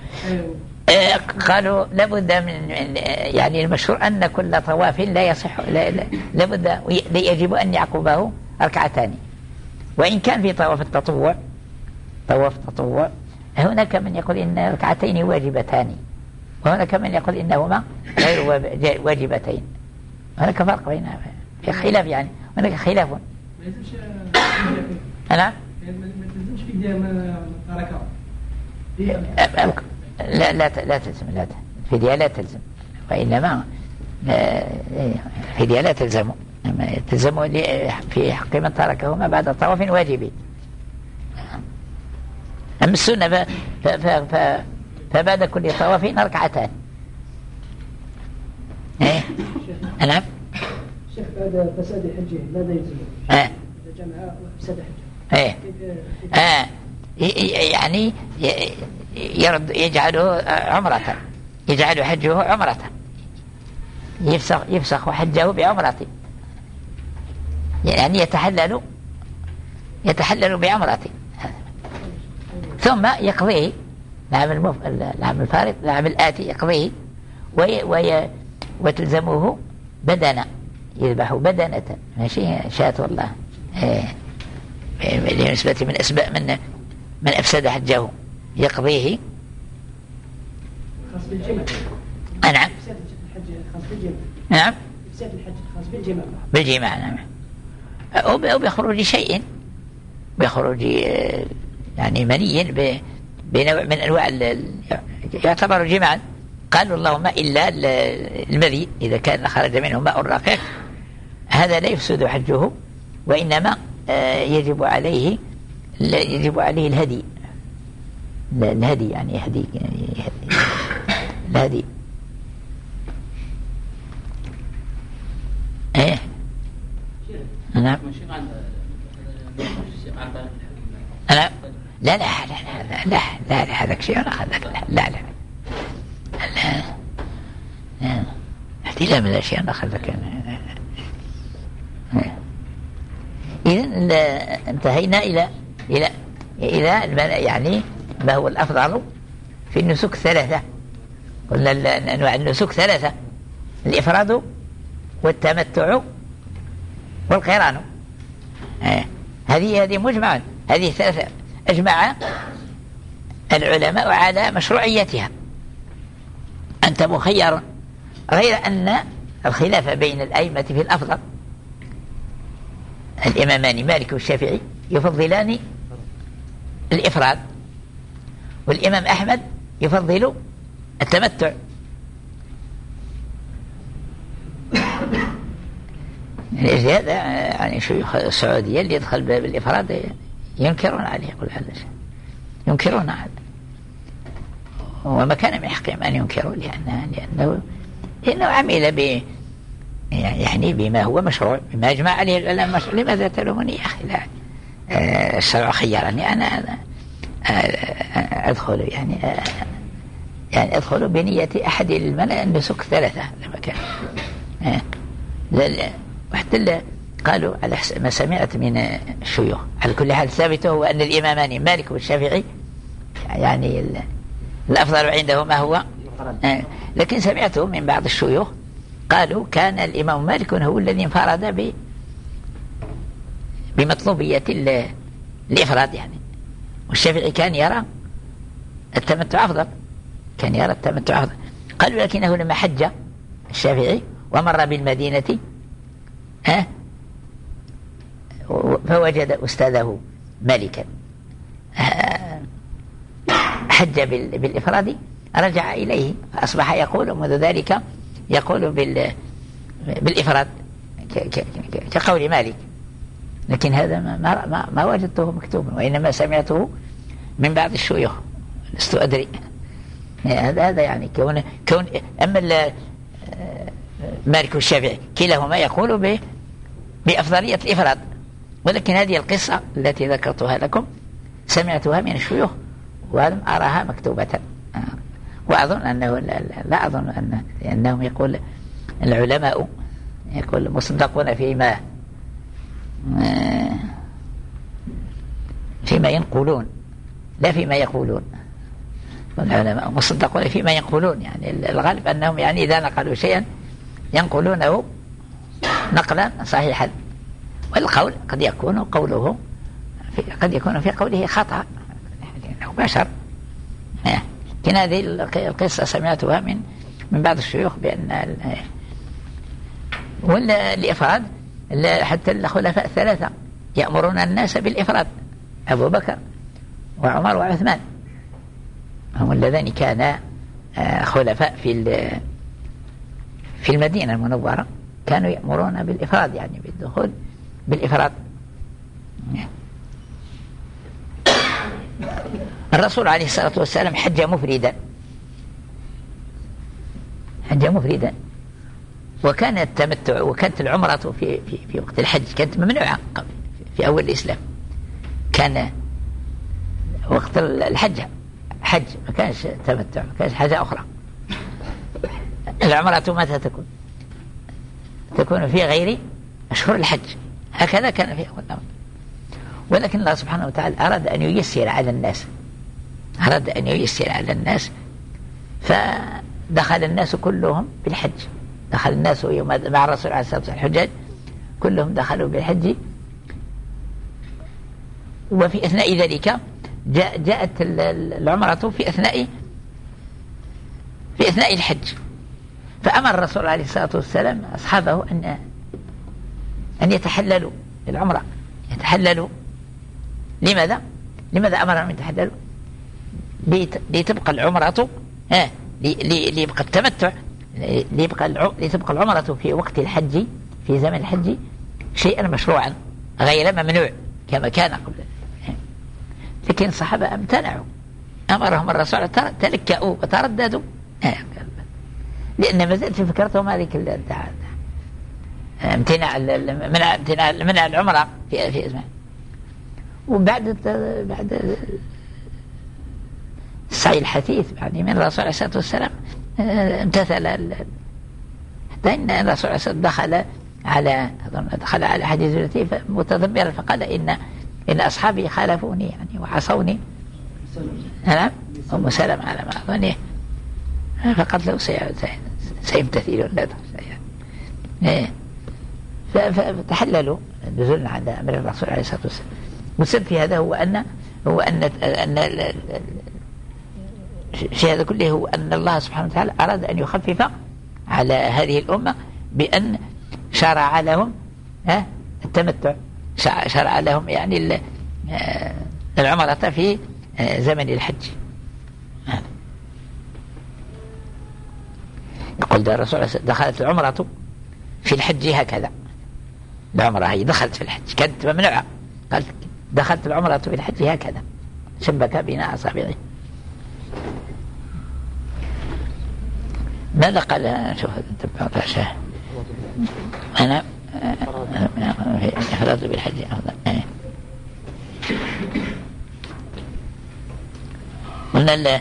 قالوا لابد من يعني المشهور أن كل طواف لا يصح، لابد يجب أن يعقبه ركعتان. وإن كان في طواف التطوع هناك من يقول إن ركعتين واجبتان، وهناك من يقول إنهما غير واجبتين. هناك فرق بينها، في خلاف يعني، هناك خلاف. ما يلزمش أنا ما تلزمش في ديال من تركه. لا تلزم، الفدية لا تلزم، وإنما الفدية لا تلزم في حق من تركهما بعد طواف واجب. أما السنة فبعد كل طواف ركعتان. نعم. شيخ بعد فساد حجه ماذا يلزم؟ جمع فساد حجه. يعني يجعله عمرة، يجعل حجه عمرة، يفسخ حجه بعمرة، يعني يتحلل بعمرة ثم يقضيه العام الفارض، العام الآتي يقضيه وتلزمه بدنة، يذبح بدنة ماشي شاة والله بالنسبة من أسباب من أفسد حجه يقضيه. خاص بالجمع. نعم. إفساد الحج خاص بالجمع. نعم. إفساد الحج خاص بالجمع. بالجماع. نعم. أو بخروج شيء، بخروج يعني مني بنوع من أنواع يعتبر جماعا. قالوا اللهم إلا المذي إذا كان خرج منه ماء رقيق هذا لا يفسد حجه، وإنما يجب عليه الهدي يعني الهدي. نعم. أنا لا لا لا لا لا لا لا هذاك شيء آخر. لا لا لا هذه لا من الأشياء آخر. إذن انتهينا إلى يعني ما هو الأفضل في النسك ثلاثة. قلنا أنواع النسك ثلاثة: الإفراد والتمتع والقران. هذه مجمع، هذه ثلاثة أجمع العلماء على مشروعيتها. أنت مخير، غير أن الخلاف بين الأئمة في الأفضل. الإمامان مالك والشافعي يفضلان الإفراد، والإمام أحمد يفضل التمتع. هذا يعني شيوخ السعودية اللي يدخل بالإفراد ينكرون عليه، يقول هذا شيء ينكرون عليه، وما كان من حقهم أن ينكروا لأنه عمل يعني بما هو مشروع، بما أجمع عليه العلماء مشروع. لماذا تلومني يا أخي؟ لا الشرع خيرني أنا أدخل يعني أدخل بنية أحد النسك ثلاثة لما كان. وحتى قالوا على ما سمعت من الشيوخ، على كل حال ثابته هو أن الإمامان مالك والشافعي يعني الأفضل عندهما هو. لكن سمعته من بعض الشيوخ قالوا كان الإمام مالك هو الذي انفرد بمطلوبية الإفراد يعني، والشافعي كان يرى التمتع أفضل، كان يرى التمتع أفضل. قالوا لكنه لما حج الشافعي ومر بالمدينة فوجد أستاذه مالكا حج بالإفراد، رجع إليه فأصبح يقول منذ ذلك يقول بالإفراد كقول مالك. لكن هذا ما وجدته مكتوبا، وإنما سمعته من بعض الشيوخ، لست أدري. هذا يعني كون أما مالك والشافعي كلاهما يقول بأفضلية الإفراد، ولكن هذه القصة التي ذكرتها لكم سمعتها من الشيوخ ولم أراها مكتوبة. وأظن أنه لا أظن أنهم يقول العلماء يقول مصدقون فيما ينقلون لا فيما يقولون. العلماء مصدقون فيما ينقلون، يعني الغالب أنهم يعني إذا نقلوا شيئا ينقلونه نقلا صحيحا، والقول قد يكون قوله قد يكون في قوله خطأ لأنه بشر. لكن هذه القصة سمعتها من بعض الشيوخ بأن والإفراد حتى الخلفاء الثلاثة يأمرون الناس بالإفراد، أبو بكر وعمر وعثمان هم اللذان كانا خلفاء في المدينة المنورة، كانوا يأمرون بالإفراد يعني بالدخول بالإفراد. الرسول عليه الصلاة والسلام حج مفردا، وكان التمتع وكانت العمرة في وقت الحج كانت ممنوعة قبل في أول الإسلام. كان وقت الحج حج، ما كانش تمتع، ما كانش حاجة أخرى. العمرة متى تكون في غير أشهر الحج، هكذا كان في أول الأمر. ولكن الله سبحانه وتعالى أراد أن ييسر على الناس، فدخل الناس كلهم بالحج. دخل الناس يوم مع الرسول عليه الصلاة والسلام الحجاج كلهم دخلوا بالحج. وفي أثناء ذلك جاءت العمرة في أثناء الحج، فأمر الرسول عليه الصلاة والسلام أصحابه أن يتحللوا العمرة، يتحللوا. لماذا أمرهم يتحللوا؟ لتبقى العمرة ليبقى التمتع، لتبقى العمرة في وقت الحج في زمن الحج شيئا مشروعا غير ممنوع كما كان قبل. لكن الصحابة امتنعوا، أمرهم الرسول تلكأوا وترددوا، لأن ما زالت فكرتهم هذه امتناع منع العمرة في اسمه. وبعد السعي الحثيث يعني من الرسول عليه الصلاة والسلام امتثل حتى إن الرسول عليه الصلاة والسلام دخل على حديث التي متذمرا فقال إن أصحابي خالفوني يعني وعصوني. نعم أم سلمة على ما أظنه فقد لو سيمتثلون لا فتحللوا نزلنا على أمر الرسول عليه الصلاة والسلام. والسبب في هذا هو أن في هذا كله هو أن الله سبحانه وتعالى أراد أن يخفف على هذه الأمة بأن شرع لهم التمتع، شرع لهم يعني العمرة في زمن الحج. يقول الرسول دخلت العمرة في الحج هكذا، العمرة هي دخلت في الحج كانت ممنوعة، قال دخلت العمرة في الحج هكذا، شبك بين أصابعه. ماذا قال؟ شوف تبعت شاه أنا فرضت بالحج أفضل. قلنا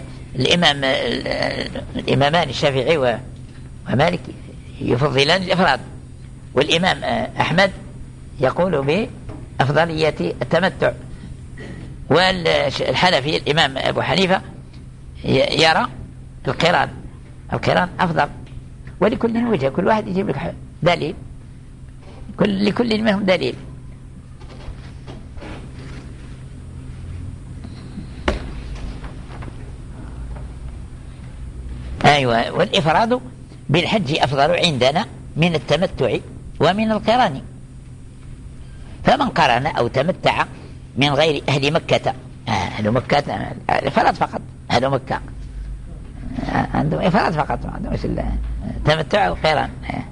الإمامان الشافعي ومالك يفضلان الإفراد، والإمام أحمد يقول بأفضلية التمتع، والحنفي الإمام أبو حنيفة يرى القران أفضل. ولكل وجه، كل واحد يجيب لك دليل، لكل منهم دليل. أيوة. والإفراد بالحج أفضل عندنا من التمتع ومن القران. فمن قرن أو تمتع من غير أهل مكة، أهل مكة الإفراد فقط، أهل مكة عندهم إفراد فقط، عندهم تمتع وقران.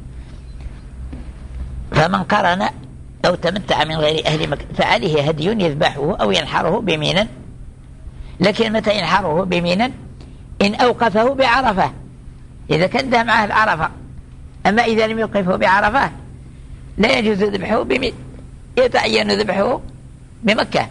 فمن قرن أو تمتع من غير أهل مكة فعليه هدي يذبحه أو ينحره بمينا. لكن متى ينحره بمينا؟ إن أوقفه بعرفة، إذا كان ده معه العرفة. أما إذا لم يوقفه بعرفة لا يجوز ذبحه بمينا، يتعين ذبحه بمكة.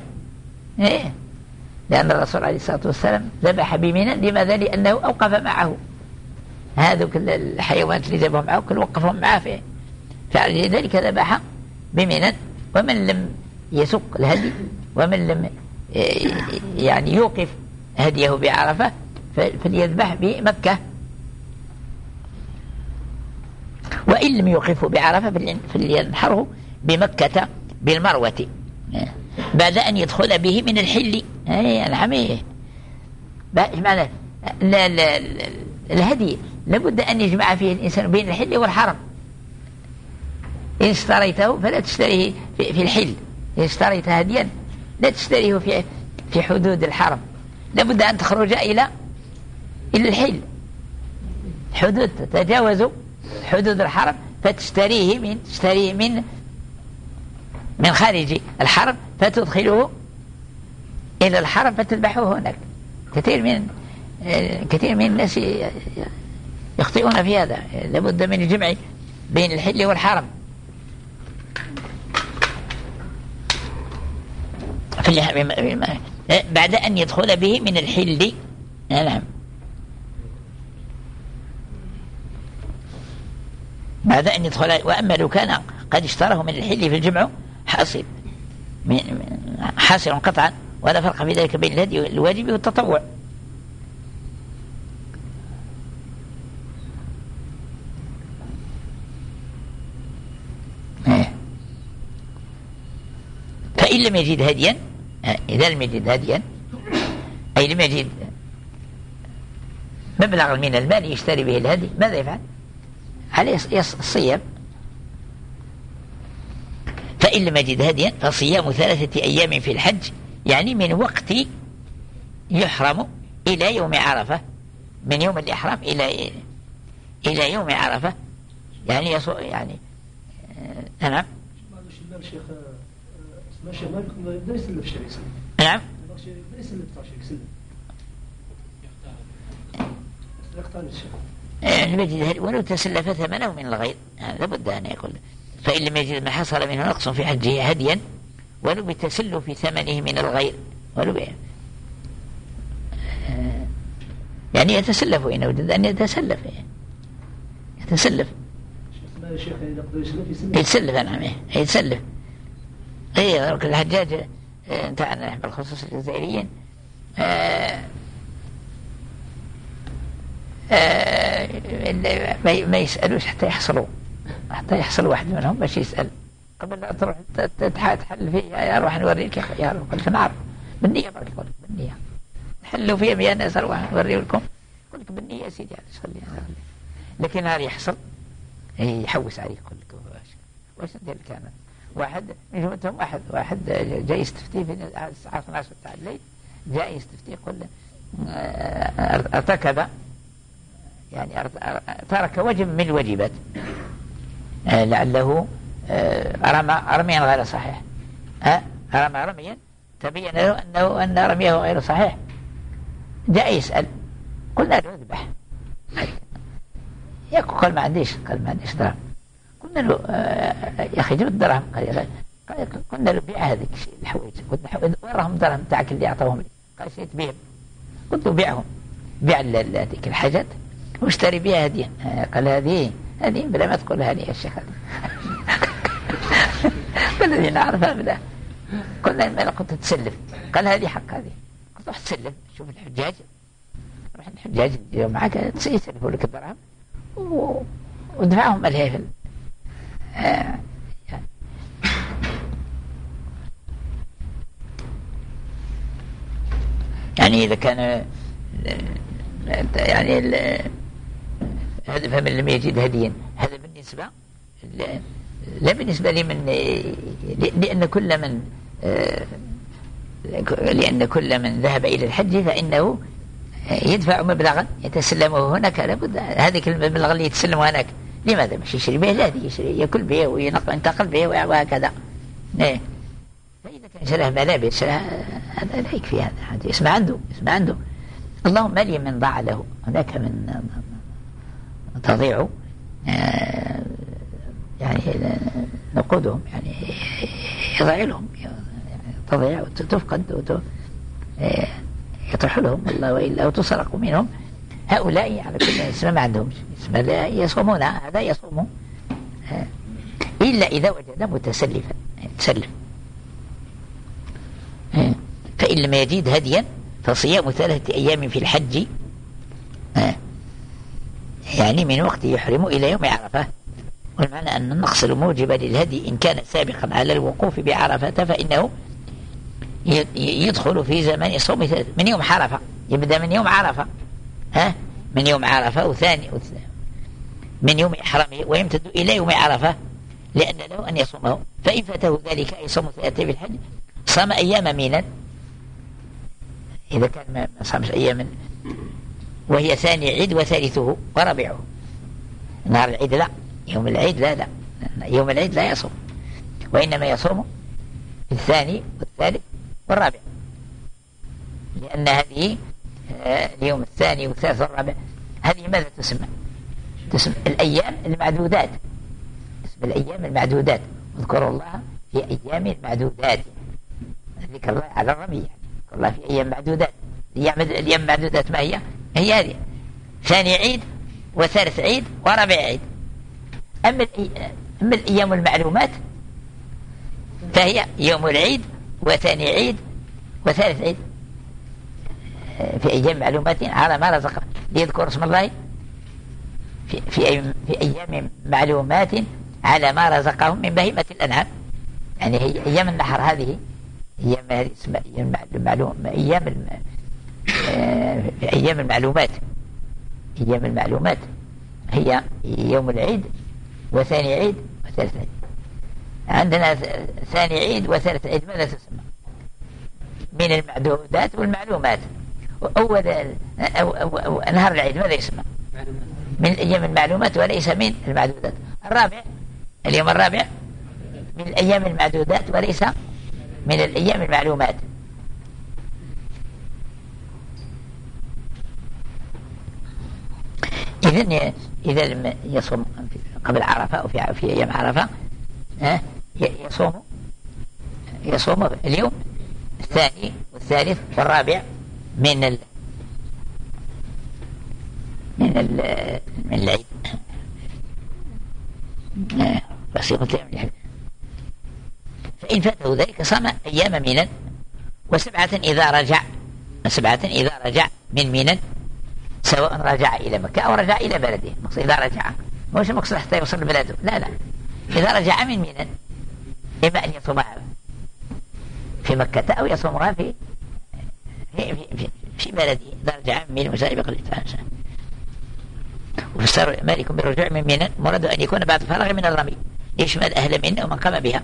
لأن الرسول عليه الصلاة والسلام ذبح بمينا. لماذا؟ لأنه أوقف معه هذا كل الحيوانات اللي ذبحوا معه كل وقفهم معه فيه، فلذلك ذبح بمينا. ومن لم يسق الهدي ومن لم يعني يوقف هديه بعرفة فليذبح بمكة. وإن لم يوقفه بعرفة فلينحره بمكة بالمروة بعد أن يدخل به من الحل. الحميه معنى الهدي لابد أن يجمع فيه الإنسان بين الحل والحرم. إن اشتريته فلا تشتريه في الحل، إن اشتريت هديا لا تشتريه في حدود الحرم، لابد أن تخرج إلى الحل، حدود تتجاوز حدود الحرم فتشتريه من خارج الحرم فتدخله إلى الحرم فتذبحه هناك. كثير من الناس يخطئون في هذا. لابد من الجمع بين الحل والحرم. بعد أن يدخل به من الحل. نعم، بعد أن يدخل. وأما لو كان قد اشتراه من الحل في الجمع حاصل قطعا، ولا فرق في ذلك بين الهدي الواجب والتطوع. فإن لم يجد هديا، إذا لم يجد هديا أي لم يجد مبلغ من المال يشتري به الهدي، ماذا يفعل؟ عليه الصيام. فإن لم يجد هديا فصيام 3 أيام في الحج، يعني من وقت يحرم إلى يوم عرفة، من يوم الإحرام إلى يوم عرفة، يعني يعني نعم. الشيخ الشيخ ما يقدر يسلف شيء. نعم. يسلف شيء يختار الشيخ. ولو تسلف ثمنه من الغير، لابد أن يقول فإن لم يجد ما حصل منه نقص في حجه هديا ولو بتسلف ثمنه من الغير، ولو يعني يتسلف إن وجد أن يتسلف، يتسلف يتسلف. نعم يتسلف. اي الحجاج بتاعنا بالخصوص الجزائريين ما يسألوش حتى يحصل واحد منهم باش يسأل قبل لا تروح تحل فيه. يا روح نوريك يا روح، قلت نعرف بالنية برك، يقول لك بالنية نحلوا فيها يا ناس، روح نوري لكم، يقول لك بالنية يا سيدي خلي. لكن هذا يحصل يحوس عليك، يقول لك واش ندير لك انا. واحد من جملتهم واحد جاي يستفتي في الساعة 12 تاع الليل، جاي يستفتي يقول ارتكب يعني ترك واجب من الواجبات، لعله رمى رميا غير صحيح، رمى رميا تبين له أن رميه غير صحيح. جاء يسأل، قلنا له اذبح، قال ما عنديش دراهم. قلنا له يا أخي جيب الدراهم. قلنا له بيع هذيك الحوايج، وين راهم الدراهم تاعك اللي أعطوهم لي؟ قال شريت بيهم. قلت له بيعهم، بيع هذيك الحاجات واشتري بها هدية. قال هذه بلا ما تقولها لي يا شيخ. قال لي نعرفها بلا. قلنا ما كنت تسلف. قال هذه حق هذه. قلت روح تسلف، شوف الحجاج، روح الحجاج معك يسلفوا لك الدراهم ودفعهم الهيفل. يعني إذا كان يعني هذا فمن لم يجد هديا، هذا بالنسبة لا بالنسبة لمن، لأن كل من ذهب إلى الحج فإنه يدفع مبلغا يتسلمه هناك، لابد هذه المبلغ اللي يتسلمه هناك. لماذا مش يشري به؟ لا يشري يأكل به وينتقل به وهكذا. فإذا كان شراه ملابس هذا لا يكفي، هذا اسمع عنده. اللهم لي من ضاع له، هناك من تضيع يعني نقودهم، يعني يضيع لهم، تضيع وتفقد يطرح لهم الله، وإلا وتسرق منهم. هؤلاء على كل اسم ما عندهم اسم، لا يصومون، هذا يصوم إلا إذا وجد متسلفا يتسلف. فإن لم يجد هديا فصيام 3 أيام في الحج، يعني من وقت يحرم إلى يوم عرفة. والمعنى أن النقص الموجب للهدي إن كان سابقا على الوقوف بعرفة فإنه يدخل في زمان صوم من يوم عرفة، يبدأ من يوم عرفة، من يوم عرفة وثاني من يوم إحرامه ويمتد إلى يوم عرفة، لأن له أن يصومه. فإن فاته ذلك يصوم 3 في الحج، صام أيام مينا إذا كان ما صامش أيام، وهي ثاني عيد وثالثه ورابعه. نهار العيد لا، يوم العيد لا، يوم العيد لا يصوم، وإنما يصوم في الثاني والثالث والرابع، لأن هذه اليوم الثاني والثالث والرابع هذه ماذا تسمى الأيام المعدودات. اسم الأيام المعدودات، اذكروا الله في أيام معدودات، ذكر الله على الرمي، يعني اذكر الله في أيام معدودات. الأيام المعدودات ما هي هذه ثاني عيد وثالث عيد ورابع عيد. أما الأيام المعلومات فهي يوم العيد وثاني عيد وثالث عيد، في أيام معلومات على ما رزقهم، ليذكر اسم الله في أيام معلومات على ما رزقهم من بهيمة الأنعام. يعني هي أيام النحر، هذه أيام اسمها أيام المعلومات. أيام المعلومات هي يوم العيد وثاني عيد وثالث عيد. عندنا ثاني عيد وثالث عيد ماذا تسمى؟ من المعدودات والمعلومات. أول نهار العيد ماذا يسمى؟ من أيام المعلومات وليس من المعدودات. اليوم الرابع من الأيام المعدودات وليس من الأيام المعلومات. إذا لم يصوم قبل عرفة أو في أيام عرفة يصوم اليوم الثاني والثالث والرابع من العيد. فإن فاته ذلك صام أيام منى، وسبعة إذا رجع من منى، سواء رجع إلى مكة أو رجع إلى بلده. إذا رجع مش مقصد حتى يوصل بلده، لا، إذا رجع من منى إما أن يصومها في مكة أو يصومها في بلده. إذا رجع من منى مسابق الإتفاق. وفسر مالك بالرجوع من منى مراد أن يكون بعد فرغ من الرمي، يشمل أهل منى ومن قام بها.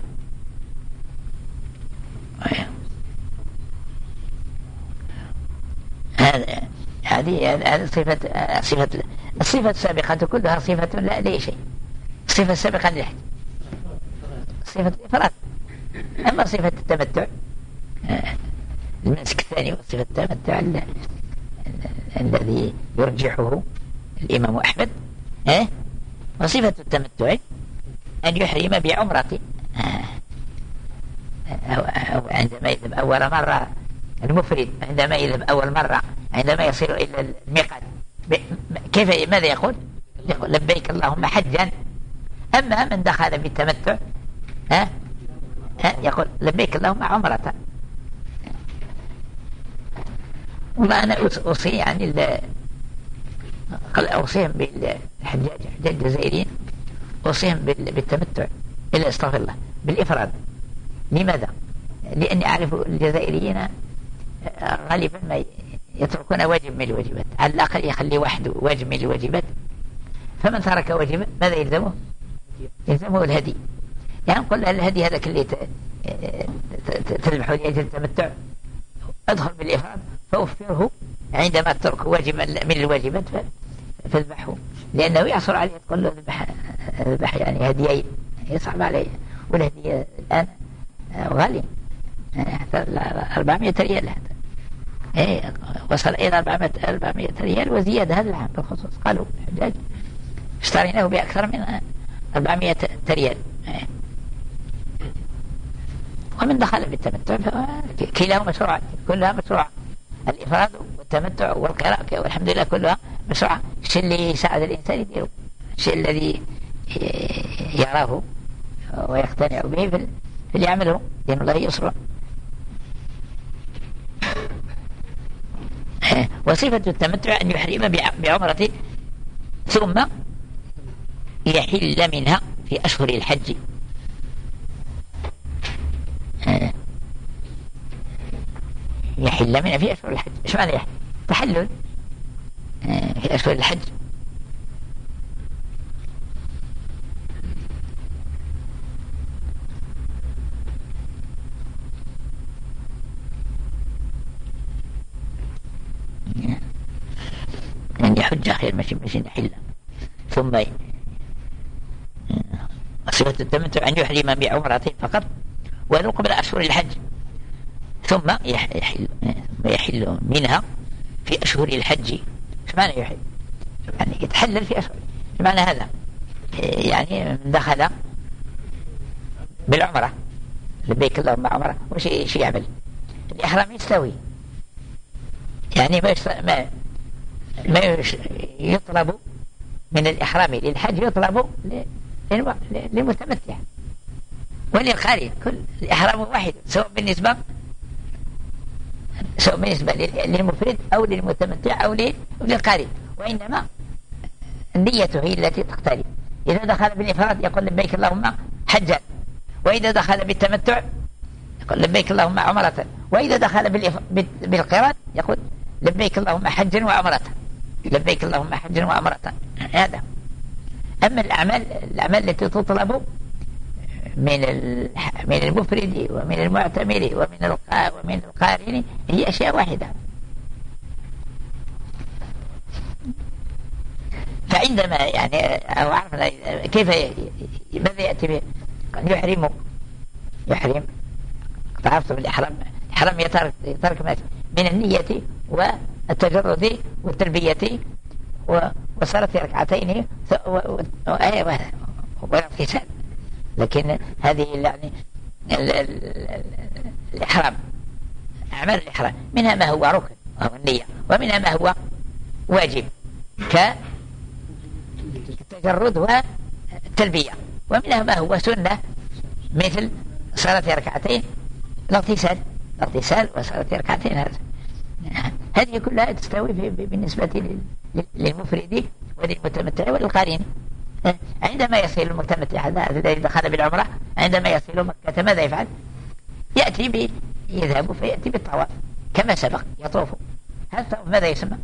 هذه الصفة السابقة كلها صفة لا لأي شيء. الصفة السابقة للحج صفة الإفراد. أما صفة التمتع المنسك الثاني وصفة التمتع الذي يرجحه الإمام أحمد، وصفة التمتع أن يحرم بعمرة أو عندما يذهب أول مرة المفرد، عندما يذهب أول مرة عندما يصل إلى الميقات ماذا يقول لبيك اللهم حجا. أما من دخل بالتمتع يقول لبيك اللهم عمرة. والله أنا أوصي يعني أوصيهم بالحجاج الجزائريين، أوصيهم بالتمتع إلا استغفر الله بالإفراد. لماذا؟ لأني أعرف الجزائريين غالبا ما يتركون واجب من الواجبات، على الأقل يخلي واحد واجب من الواجبات. فمن ترك واجبا ماذا يلزمه؟ يلزمه الهدي. يعني نقول الهدي هذاك اللي تذبحه لأجل التمتع أدخل بالإفراد فأوفره عندما ترك واجب من الواجبات فاذبحه، لأنه يعصر عليه تقول له اذبح يعني هديين، يصعب عليه. والهدية الآن غالي حتى 400 ريال هذا، وصل إلى 400 ريال وزيادة هذا العام بالخصوص. قالوا الحجاج اشتريناه بأكثر من 400 ريال. ومن دخل بالتمتع كلاهما مشروع، كلها مشروع، الإفراد والتمتع والقراءة والحمد لله كلها مشروع. الشيء اللي يساعد الإنسان يديره، الشيء الذي يراه ويقتنع به فليعمله، لأن الله يسر. وصفة التمتع أن يحرم بعمرة ثم يحل منها في أشهر الحج. يحل منها في أشهر الحج. إيش معنى يحل؟ تحلل في أشهر الحج. يعني يحج خير ماشي نحل. ثم صفة التمتع أن يحرم بعمرة فقط ولو قبل أشهر الحج، ثم يحل منها في أشهر الحج. ايش معنى يحل؟ يعني يتحلل في أشهر. ايش معنى هذا؟ يعني من دخل بالعمرة لبيك اللهم عمرة وش يعمل؟ الإحرام يستوي، يعني ما يطلب من الإحرام للحج يطلب للمتمتع وللقارئ. كل الإحرام واحد، سواء بالنسبة للمفرد أو للمتمتع أو للقارئ، وإنما النية هي التي تختلف. إذا دخل بالإفراد يقول لبيك اللهم حجا، وإذا دخل بالتمتع يقول لبيك اللهم عمرة، وإذا دخل بالقران يقول لبيك اللهم حجا وعمرة، لبيك اللهم حجا وعمرة. هذا. أما الأعمال التي تطلب من المفرد ومن المعتمر ومن القارن هي أشياء واحدة. فعندما يعني أو عرفنا كيف ماذا يأتي به يحرم تعرفت بالإحرام. الإحرام يترك من النية والتجرد والتلبية وصلاة ركعتين والاغتسال لكن هذه يعني الإحرام، أعمال الإحرام منها ما هو ركن وهو النية، ومنها ما هو واجب كالتجرد والتلبية، ومنها ما هو سنة مثل صلاة ركعتين الاغتسال وصلاة ركعتين. هذه كلها تستوي بالنسبة للمفرد وللمتمتع وللقارن. عندما يصل المتمتع هذا الذي دخل بالعمرة، عندما يصل مكة ماذا يفعل؟ يذهب فيأتي بالطواف كما سبق، يطوف. هذا الطواف ماذا يسمى؟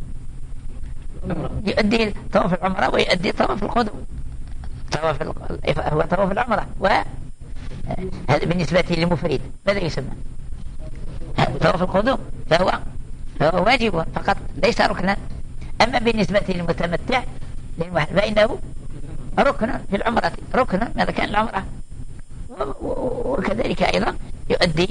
يؤدي طواف العمرة ويؤدي طواف القدوم. هو طواف العمرة، وهذا بالنسبة للمفرد ماذا يسمى؟ طواف القدوم، فهو واجب فقط ليس ركنا. أما بالنسبة للمتمتع فإنه ركن في العمرة، ركن ماذا كان العمرة، وكذلك أيضا يؤدي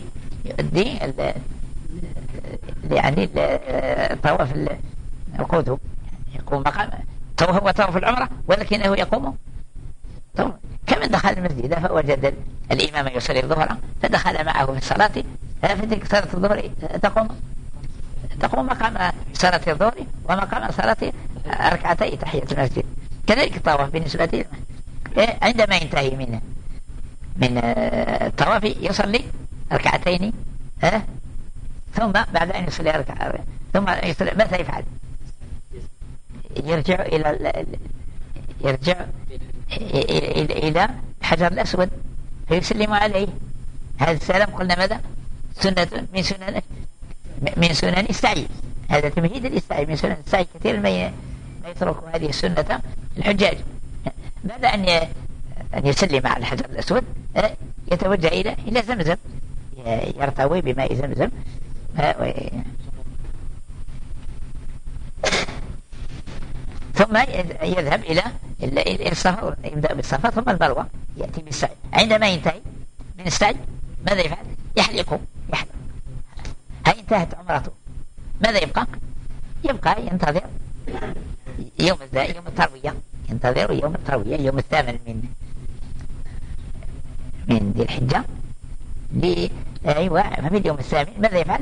يعني طواف القدوم، يقوم مقام هو طواف العمرة ولكنه يقوم طواف. كمن دخل المسجد فوجد الإمام يصلي الظهر فدخل معه في الصلاة، فتلك صلاة الظهر تقوم مقام صلاة الظهر ومقام صلاة ركعتي تحية المسجد. كذلك الطواف بالنسبة له عندما ينتهي من الطواف يصلي ركعتين، ثم بعد أن يصلي ركعة ثم يصلي ماذا يفعل؟ يرجع إلى الحجر الأسود فيسلم عليه. هذا السلام قلنا ماذا؟ سنة من سنن السعي، هذا تمهيد للسعي من سنن السعي. كثير ما يتركوا هذه السنة الحجاج. بعد أن يسلم على الحجر الأسود يتوجه إلى زمزم، يرتوي بماء زمزم، ثم يذهب إلى الصفا، يبدأ بالصفا ثم المروة، يأتي بالسعي. عندما ينتهي من السعي ماذا يفعل؟ يحلق. هاي انتهت عمرته، ماذا يبقى ينتظر يوم التروية، ينتظر يوم التروية، يوم الثامن من ذي الحجة. ففي اليوم الثامن ماذا يفعل؟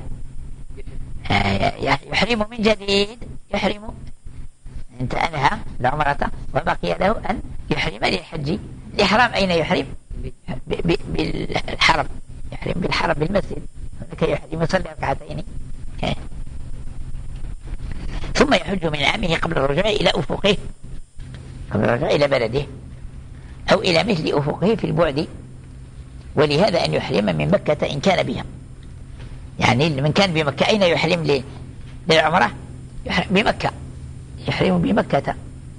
يحرم من جديد، يحرم. انت أنهى العمرة وبقي له أن يحرم للحج. الإحرام أين يحرم؟ بالحرم، يحرم بالحرم بالمسجد، هناك يحرم يصلي ركعتين. ثم يحج من عامه قبل الرجوع إلى أفقه، قبل الرجوع إلى بلده أو إلى مثل أفقه في البعد. ولهذا أن يحرم من مكة إن كان بها، يعني من كان بمكة أين يحرم للعمرة؟ يحرم بمكة، يحرم بمكة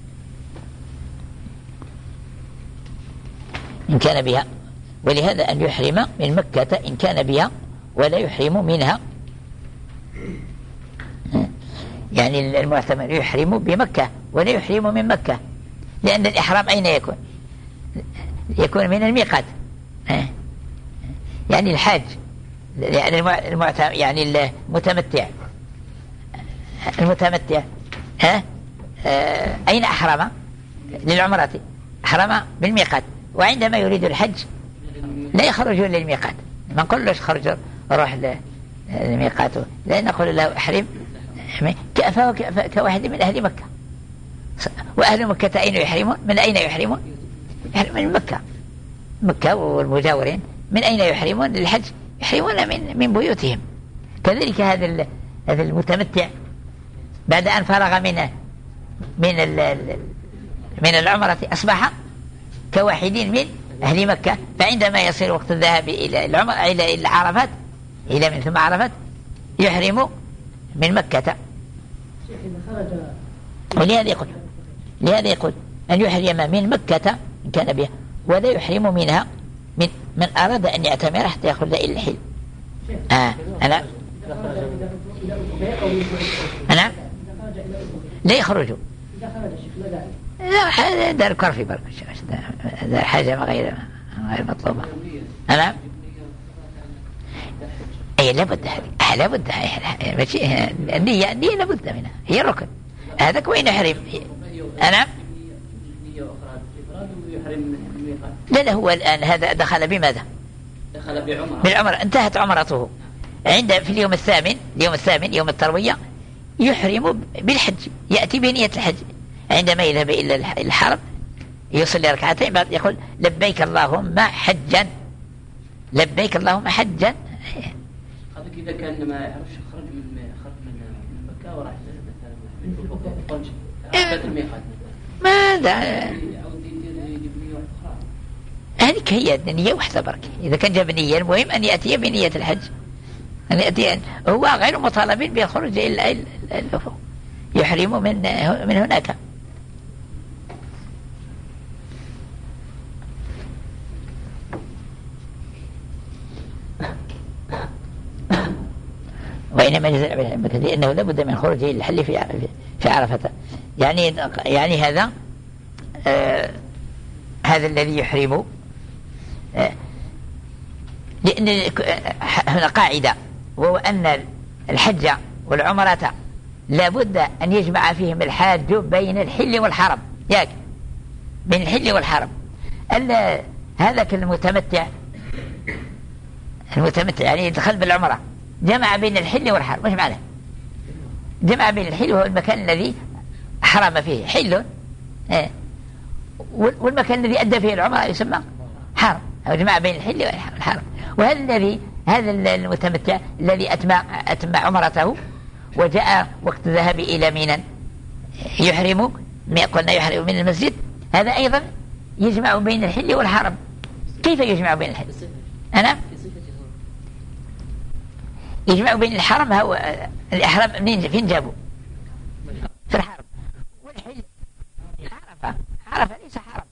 إن كان بها. ولهذا أن يحرم من مكة إن كان بها ولا يحرم منها، يعني المعتمر يحرم بمكة ولا يحرم من مكة، لأن الإحرام أين يكون من الميقات. يعني الحاج، يعني يعني المتمتع أين أحرم للعمرة؟ أحرم بالميقات، وعندما يريد الحج لا يخرج للميقات. ما نقول له خرج روح للميقات، لا نقول له أحرم كواحد من أهل مكة. وأهل مكة أين يحرمون؟ من أين يحرمون؟ يحرمون من مكة والمجاورين. من أين يحرمون للحج؟ يحرمون من بيوتهم. كذلك هذا المتمتع بعد أن فرغ من العمرة أصبح كواحد من أهل مكة، فعندما يصل وقت الذهاب إلى العمرة إلى عرفات، إلى من ثم عرفات، يحرم من مكة. ولهذا يقول أن يحرم من مكة إن كان بها ولا يحرم منها من أراد أن يعتمر حتى يخرج إلى الحل. أنا لا يخرجوا، لا دار كرفي برك، حاجة غير مطلوبة. أنا أي لابد النية لابد منها، هي الركن. هذا وين يحرم؟ أنا لا هو الآن هذا دخل بماذا؟ دخل بعمرة. بالعمرة، انتهت عمرته. في اليوم الثامن يوم التروية يحرم بالحج، يأتي بنية الحج. عندما يذهب إلى الحرم يصلي ركعتين، بعد يقول لبيك اللهم حجا، لبيك اللهم حجا. هذا إذا كان ما يعرفش خرج من مكة وراح مثلا الميقات ماذا هذه هي النية واحدة بركة. إذا كان جاب نية المهم أن يأتي بنية الحج، أن يأتي هو غير مطالب بالخروج إلى يحرم من هناك. وإنما جزاء بالحمد لأنه لابد من خروجه للحل في عرفة. يعني هذا هذا الذي يحرم، لأن هنا قاعدة، وهو أن الحج والعمرة لابد أن يجمع فيهم الحاج بين الحل والحرم، بين الحل والحرم. هذا كالمتمتع، يعني يدخل بالعمرة جمع بين الحل والحرم. مش معنى جمع بين الحل وهو المكان الذي حرم فيه حل، والمكان الذي أدى فيه العمرة يسمى حرم، أو جمع بين الحل والحرم. هذا المتمتع الذي أتم عمرته وجاء وقت الذهاب إلى منى يحرم، قلنا يحرم من المسجد، هذا أيضا يجمع بين الحل والحرم. كيف يجمع بين الحل؟ أنا يجمع بين الحرم، هو الإحرام منين فين جابوا؟ في الحرم. والحل عرفة ليس حرم،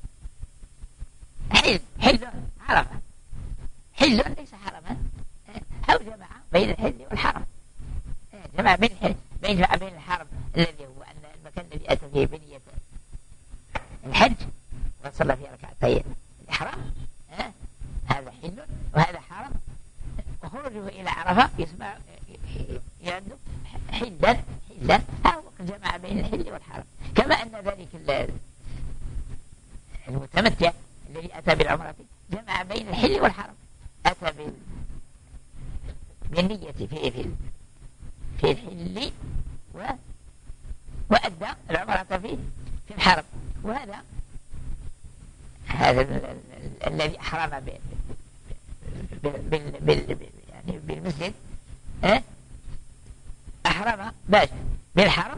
حل عرفة، حل ليس حرما. أو جمع بين الحل والحرم، جمع بين الحرم الذي هو أن المكان الذي أتى فيه بنية الحج وصلى فيه ركعتين الإحرام، هذا حل وهذا حرم. وخروجه إلى عرفة يسمع يعد حلا، أو جمع بين الحل والحرم. كما أن ذلك المتمتع الذي أتى بالعمرة جمع بين الحل والحرم، أتى بالنية في الحل وأدى العمرة في الحرم. هذا الذي أحرم يعني بالمسجد، أحرم بالحرم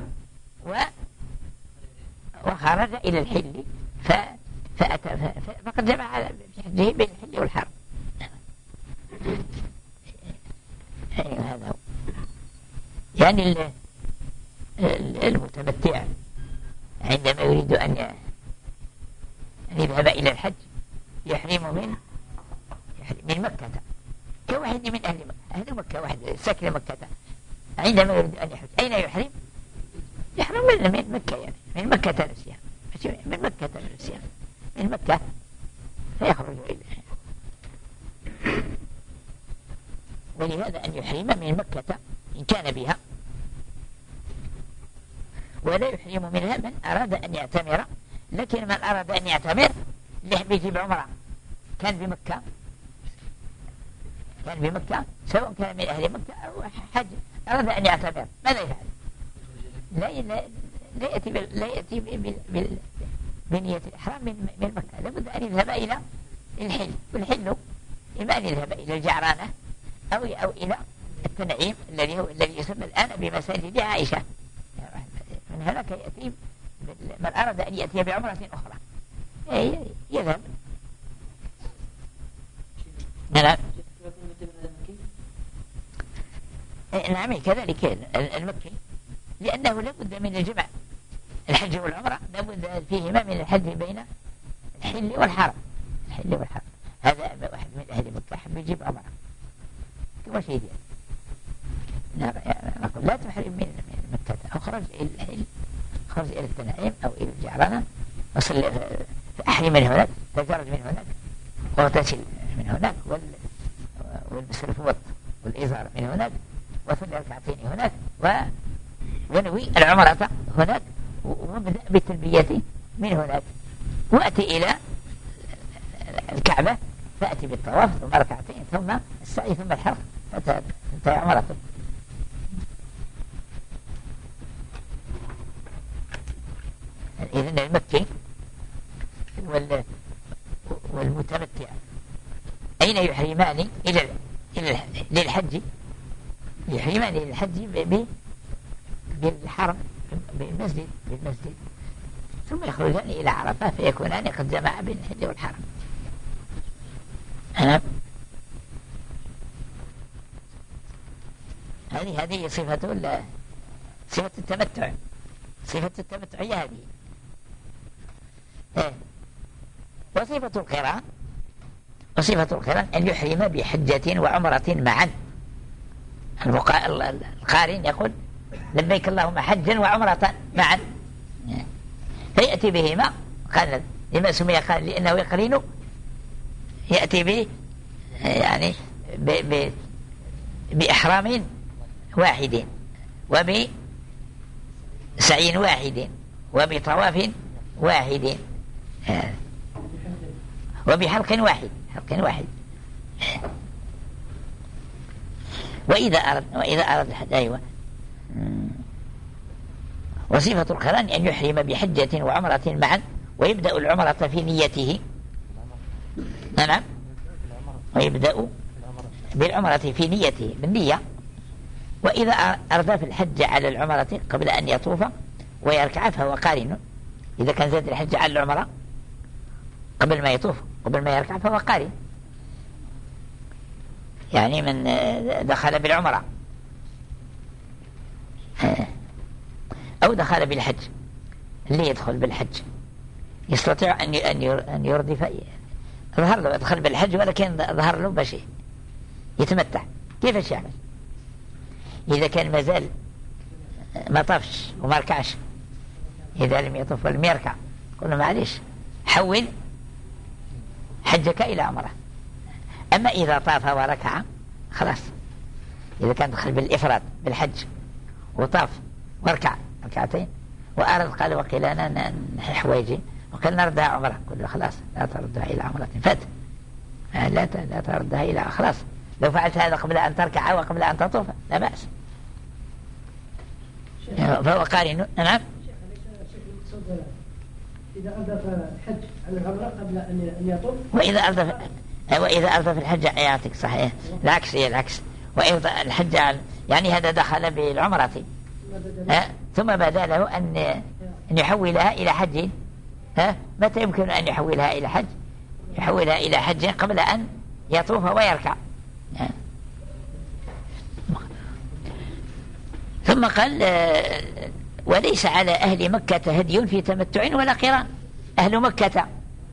وخرج إلى الحل فأتى فقد جمع في حجه بين الحل والحرم. هذا هو. يعني المتمتع عندما يريد أن يذهب إلى الحج يحرم من مكة، كواحد من أهل مكة، واحد ساكن مكة عندما يريد أن يحج أين يحرم؟ يحرم من مكة، يعني من مكة نفسها، من مكة فيخرج إليها. ولهذا أن يحرم من مكة إن كان بها، ولا يحرم منها من أراد أن يعتمر. لكن من أراد أن يعتمر بيجيب عمره كان بمكة سواء كان من أهل مكة أو حج أراد أن يعتمر، ماذا يفعل؟ لا يأتي بنية الإحرام من مكة، لابد أن يذهب إلى الحل. والحل إما أن يذهب إلى الجعرانة أو إلى التنعيم الذي يسمى الآن بمساجد عائشة. من هناك يأتي من أراد أن يأتي بعمرة أخرى يذهب. نعم كذلك المكي، لأنه لابد من الجمع، الحج والعمرة لابد فيهما من الحج بين الحل والحرم. هذا واحد من أهل مكة حب يجيب عمرة كما شيء نقول لا تحرم من مكة، أو خرج إلى الحل، خرج إلى التنعيم أو إلى الجعرانة، وصل فأحرم من هناك، تجرد من هناك، واغتسل من هناك، والبس الفوط والإزار من هناك، وصلي ركعتين هناك، ونوي العمرة هناك، وابدأ بالتلبية من هناك، وأتي إلى الكعبة فأتي بالطواف ثم ركعتين ثم السعي ثم الحرق فتنتهي عمرته. إذن المكي والمتمتع أين يحرمان للحج؟ يحرمان للحج بالحرم بالمسجد ثم يخرجان إلى عرفة فيكونان قد جمعا بين الحج والحرم. هذه صفة التمتع. صفة التمتع هي هذه. وصفة القران أن يحرم بحجة وعمرة معا. القارن يقول لبيك اللهم حجا وعمرة معا، فيأتي بهما. قال لما سمي قال لأنه يقرن، يأتي به يعني بإحرام واحد وبسعي واحد وبطواف واحد وبحلق واحد. وإذا أراد الحج. أيوة. وصفة القران أن يحرم بحجة وعمرة معا ويبدأ العمرة في نيته. نعم. ويبدأ بالعمرة في نيته بالنية. وإذا أردف الحج على العمرة قبل أن يطوف ويركع فهو قارن. إذا كان زاد الحج على العمرة قبل ما يطوف قبل ما يركع فهو قارن، يعني من دخل بالعمرة أو دخل بالحج. اللي يدخل بالحج يستطيع أن يردف. ظهر له يدخل بالحج ولكن ظهر له باش يتمتع. كيف يعمل؟ إذا كان مازال ما طافش وما ركعش، إذا لم يطف ولم يركع قل له معليش حول حجك إلى عمره. أما إذا طاف وركع خلاص. إذا كان دخل بالإفراد بالحج وطاف وركع ركعتين وأرد قال وقيلانا نحي حوايجي وقال نردها عمره، قل له خلاص لا تردها إلى عمرة فات، لا تردها إلى خلاص. لو فعلت هذا قبل أن تركع وقبل أن تطوف لا بأس، فهو قارن. نعم. إذا أردف الحج على العمرة قبل أن يطوف، وإذا أردف الحج يعطيك صحيح. العكس هي العكس. وإذا الحج يعني هذا دخل بالعمرة ثم بدا له أن يحولها إلى حج. متى يمكن أن يحولها إلى حج؟ يحولها إلى حج قبل أن يطوف ويركع. ثم قال وليس على أهل مكة هدي في تمتع ولا قران. أهل مكة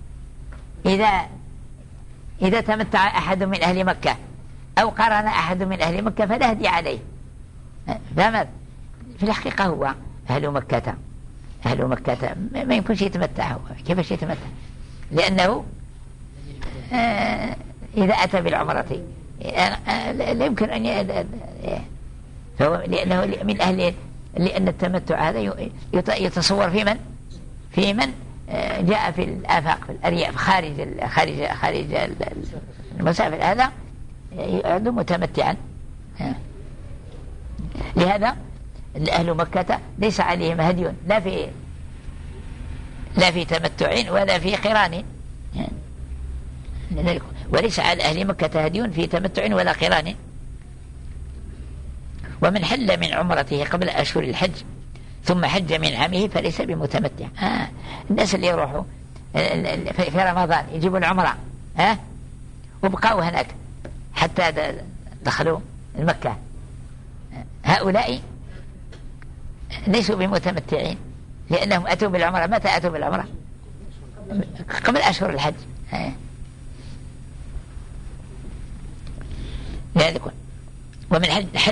إذا تمتع أحد من أهل مكة أو قرن أحد من أهل مكة فلا هدي عليه. فماذا؟ في الحقيقة هو أهل مكة ما يمكنش يتمتع. هو كيفاش يتمتع؟ لأنه إذا أتى بالعمرة لا يمكن أن فهو لأنه من أهل، لأن التمتع هذا يتصور في من جاء في الآفاق في الأرياف خارج المسافر، هذا يعد متمتعا. لهذا أهل مكة ليس عليهم هدي لا في تمتع ولا في قران. وليس على أهل مكة هدي في تمتع ولا قران. ومن حل من عمرته قبل أشهر الحج ثم حج من عامه فليس بمتمتع. الناس اللي يروحوا في رمضان يجيبوا العمرة وبقوا هناك حتى دخلوا المكة، هؤلاء ليسوا بمتمتعين لأنهم أتوا بالعمرة. متى أتوا بالعمرة؟ قبل أشهر الحج. ومن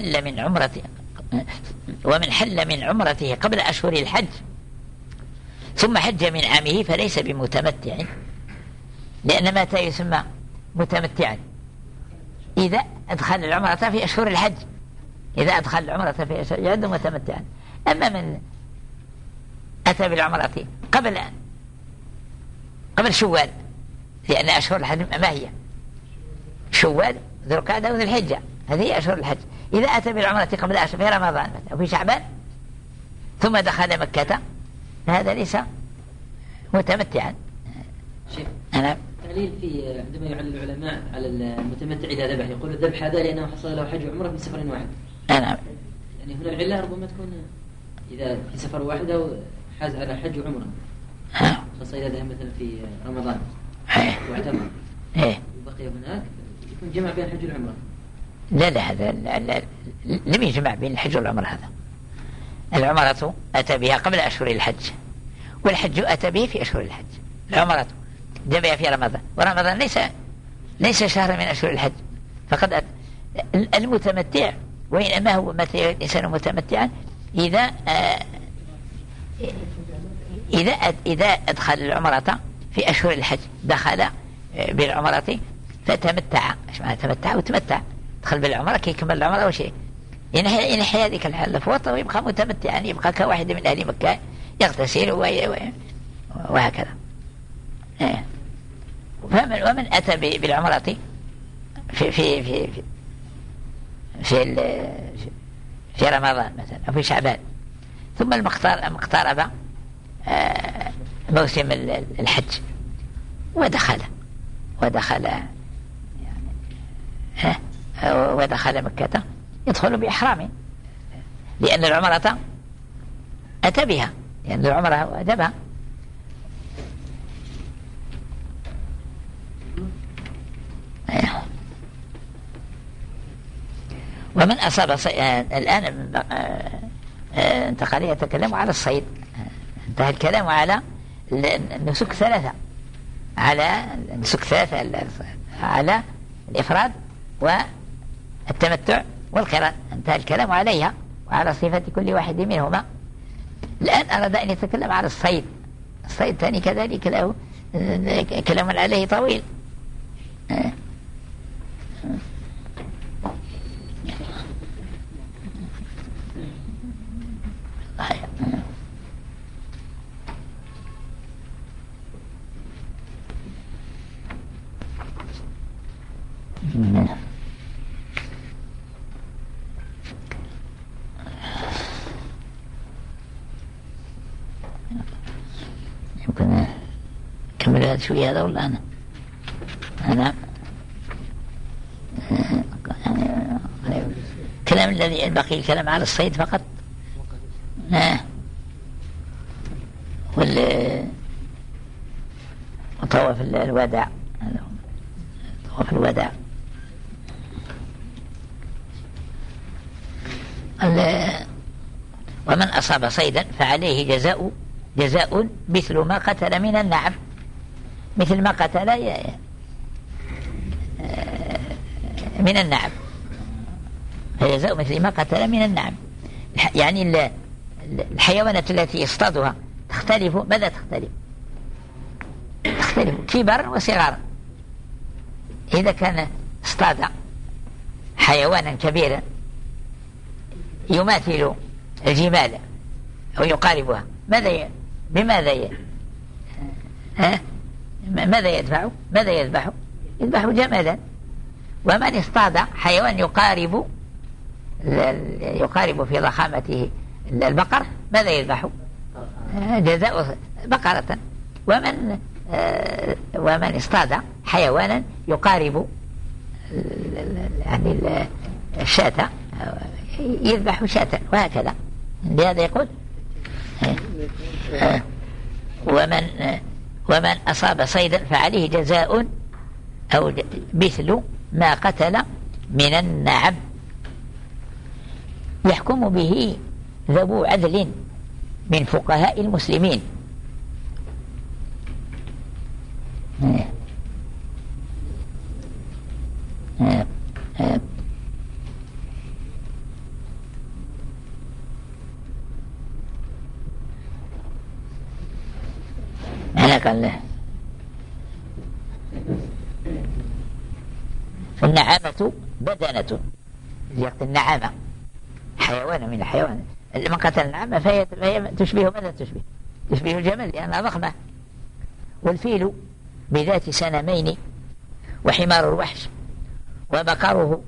حل من عمرته قبل أشهر الحج ثم حج من عامه فليس بمتمتع، لأن متى يسمى متمتعا؟ إذا أدخل العمرة في أشهر الحج. إذا أدخل العمرة في أشهر يعد متمتعا. أما من أتى بالعمرة قبل شوال لأن أشهر الحج ما هي؟ شوال ذو القعدة وذو الحجة، هذه أشهر الحج. إذا أتى بالعمرة قبل أشهر في رمضان أو في شعبان ثم دخل مكة فهذا ليس متمتعا. أنا تعليل في عندما يعلل العلماء على المتمتع إذا ذبح، يقول الذبح هذا لأنه حصل له حج وعمرة في سفر واحد. نعم. يعني هنا العلة ربما تكون إذا في سفر واحد أو حاز على حج وعمرة، خاصة إذا ذهب مثلا في رمضان واعتمر وبقي هناك يكون جمع بين الحج والعمرة. لا هذا لم يجمع بين الحج والعمرة. هذا العمرة أتى بها قبل أشهر الحج، والحج أتى به في أشهر الحج. العمرة جاء بها في رمضان، ورمضان ليس شهر من أشهر الحج، فقد المتمتع وإنما هو متى الإنسان متمتعا إذا أدخل العمرة في أشهر الحج، دخل بالعمرة فتمتع. إيش معنى تمتع؟ وتمتع دخل بالعمرة كي يكمل العمرة وشيء ينحي هذيك الحالة فوطة ويبقى متمتعا، يبقى كواحد من أهل مكة يغتسل وهكذا. ومن أتى بالعمرة في في في في في رمضان مثلا أو في شعبان، ثم اقترب موسم الحج ودخل مكة، يدخل بإحرامه لأن العمرة أتى بها، لأن العمرة أجبها. ومن أصاب الآن انتقل يتكلم على الصيد، انتهى الكلام على النسك ثلاثة، على الإفراد والتمتع والقران، انتهى الكلام عليها وعلى صفة كل واحد منهما. الآن أراد أن يتكلم على الصيد ثاني كذلك له كلام عليه طويل. يمكن أكمل هذا شوية هذا ولا أنا كلام الذي بقي الكلام على الصيد فقط. وطواف الوداع، طواف الوداع ومن أصاب صيدا فعليه جزاء مثل ما قتل من النعم، مثل ما قتل من النعم، فجزاء مثل ما قتل من النعم. يعني الحيوانات التي يصطادها تختلف. ماذا تختلف؟ كبر وصغار. إذا كان اصطاد حيوانا كبيرا يماثل الجمال أو يقاربها، ماذا يدفع؟ ماذا يذبح جمالا. ومن اصطاد حيوان يقارب في ضخامته البقر، ماذا يذبح؟ جزاء بقرة. ومن اصطاد حيوانا يقارب يعني الشاة يذبح شاة، وهكذا. لهذا يقول ومن أصاب صيدا فعليه جزاء أو مثل ما قتل من النعم يحكم به ذو عدل من فقهاء المسلمين. أنا قال له النعامة بدنة، النعامة حيوان من الحيوان. من قتل النعامة فهي تشبه ماذا؟ تشبه الجمل لأنها ضخمة. والفيل بذات سنمين وحمار الوحش وبقره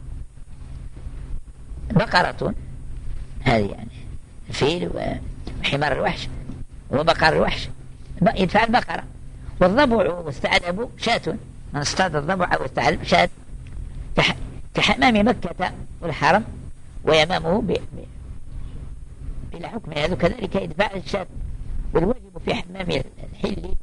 بقرة، هذه يعني الفيل وحمار الوحش وبقر الوحش يدفع البقرة. والضبع والثعلب شاة، من اصطاد الضبع أو الثعلب شاة كحمام مكة والحرم ويمامه بلا حكم هذا كذلك يدفع الشاة. والواجب في حمام الحل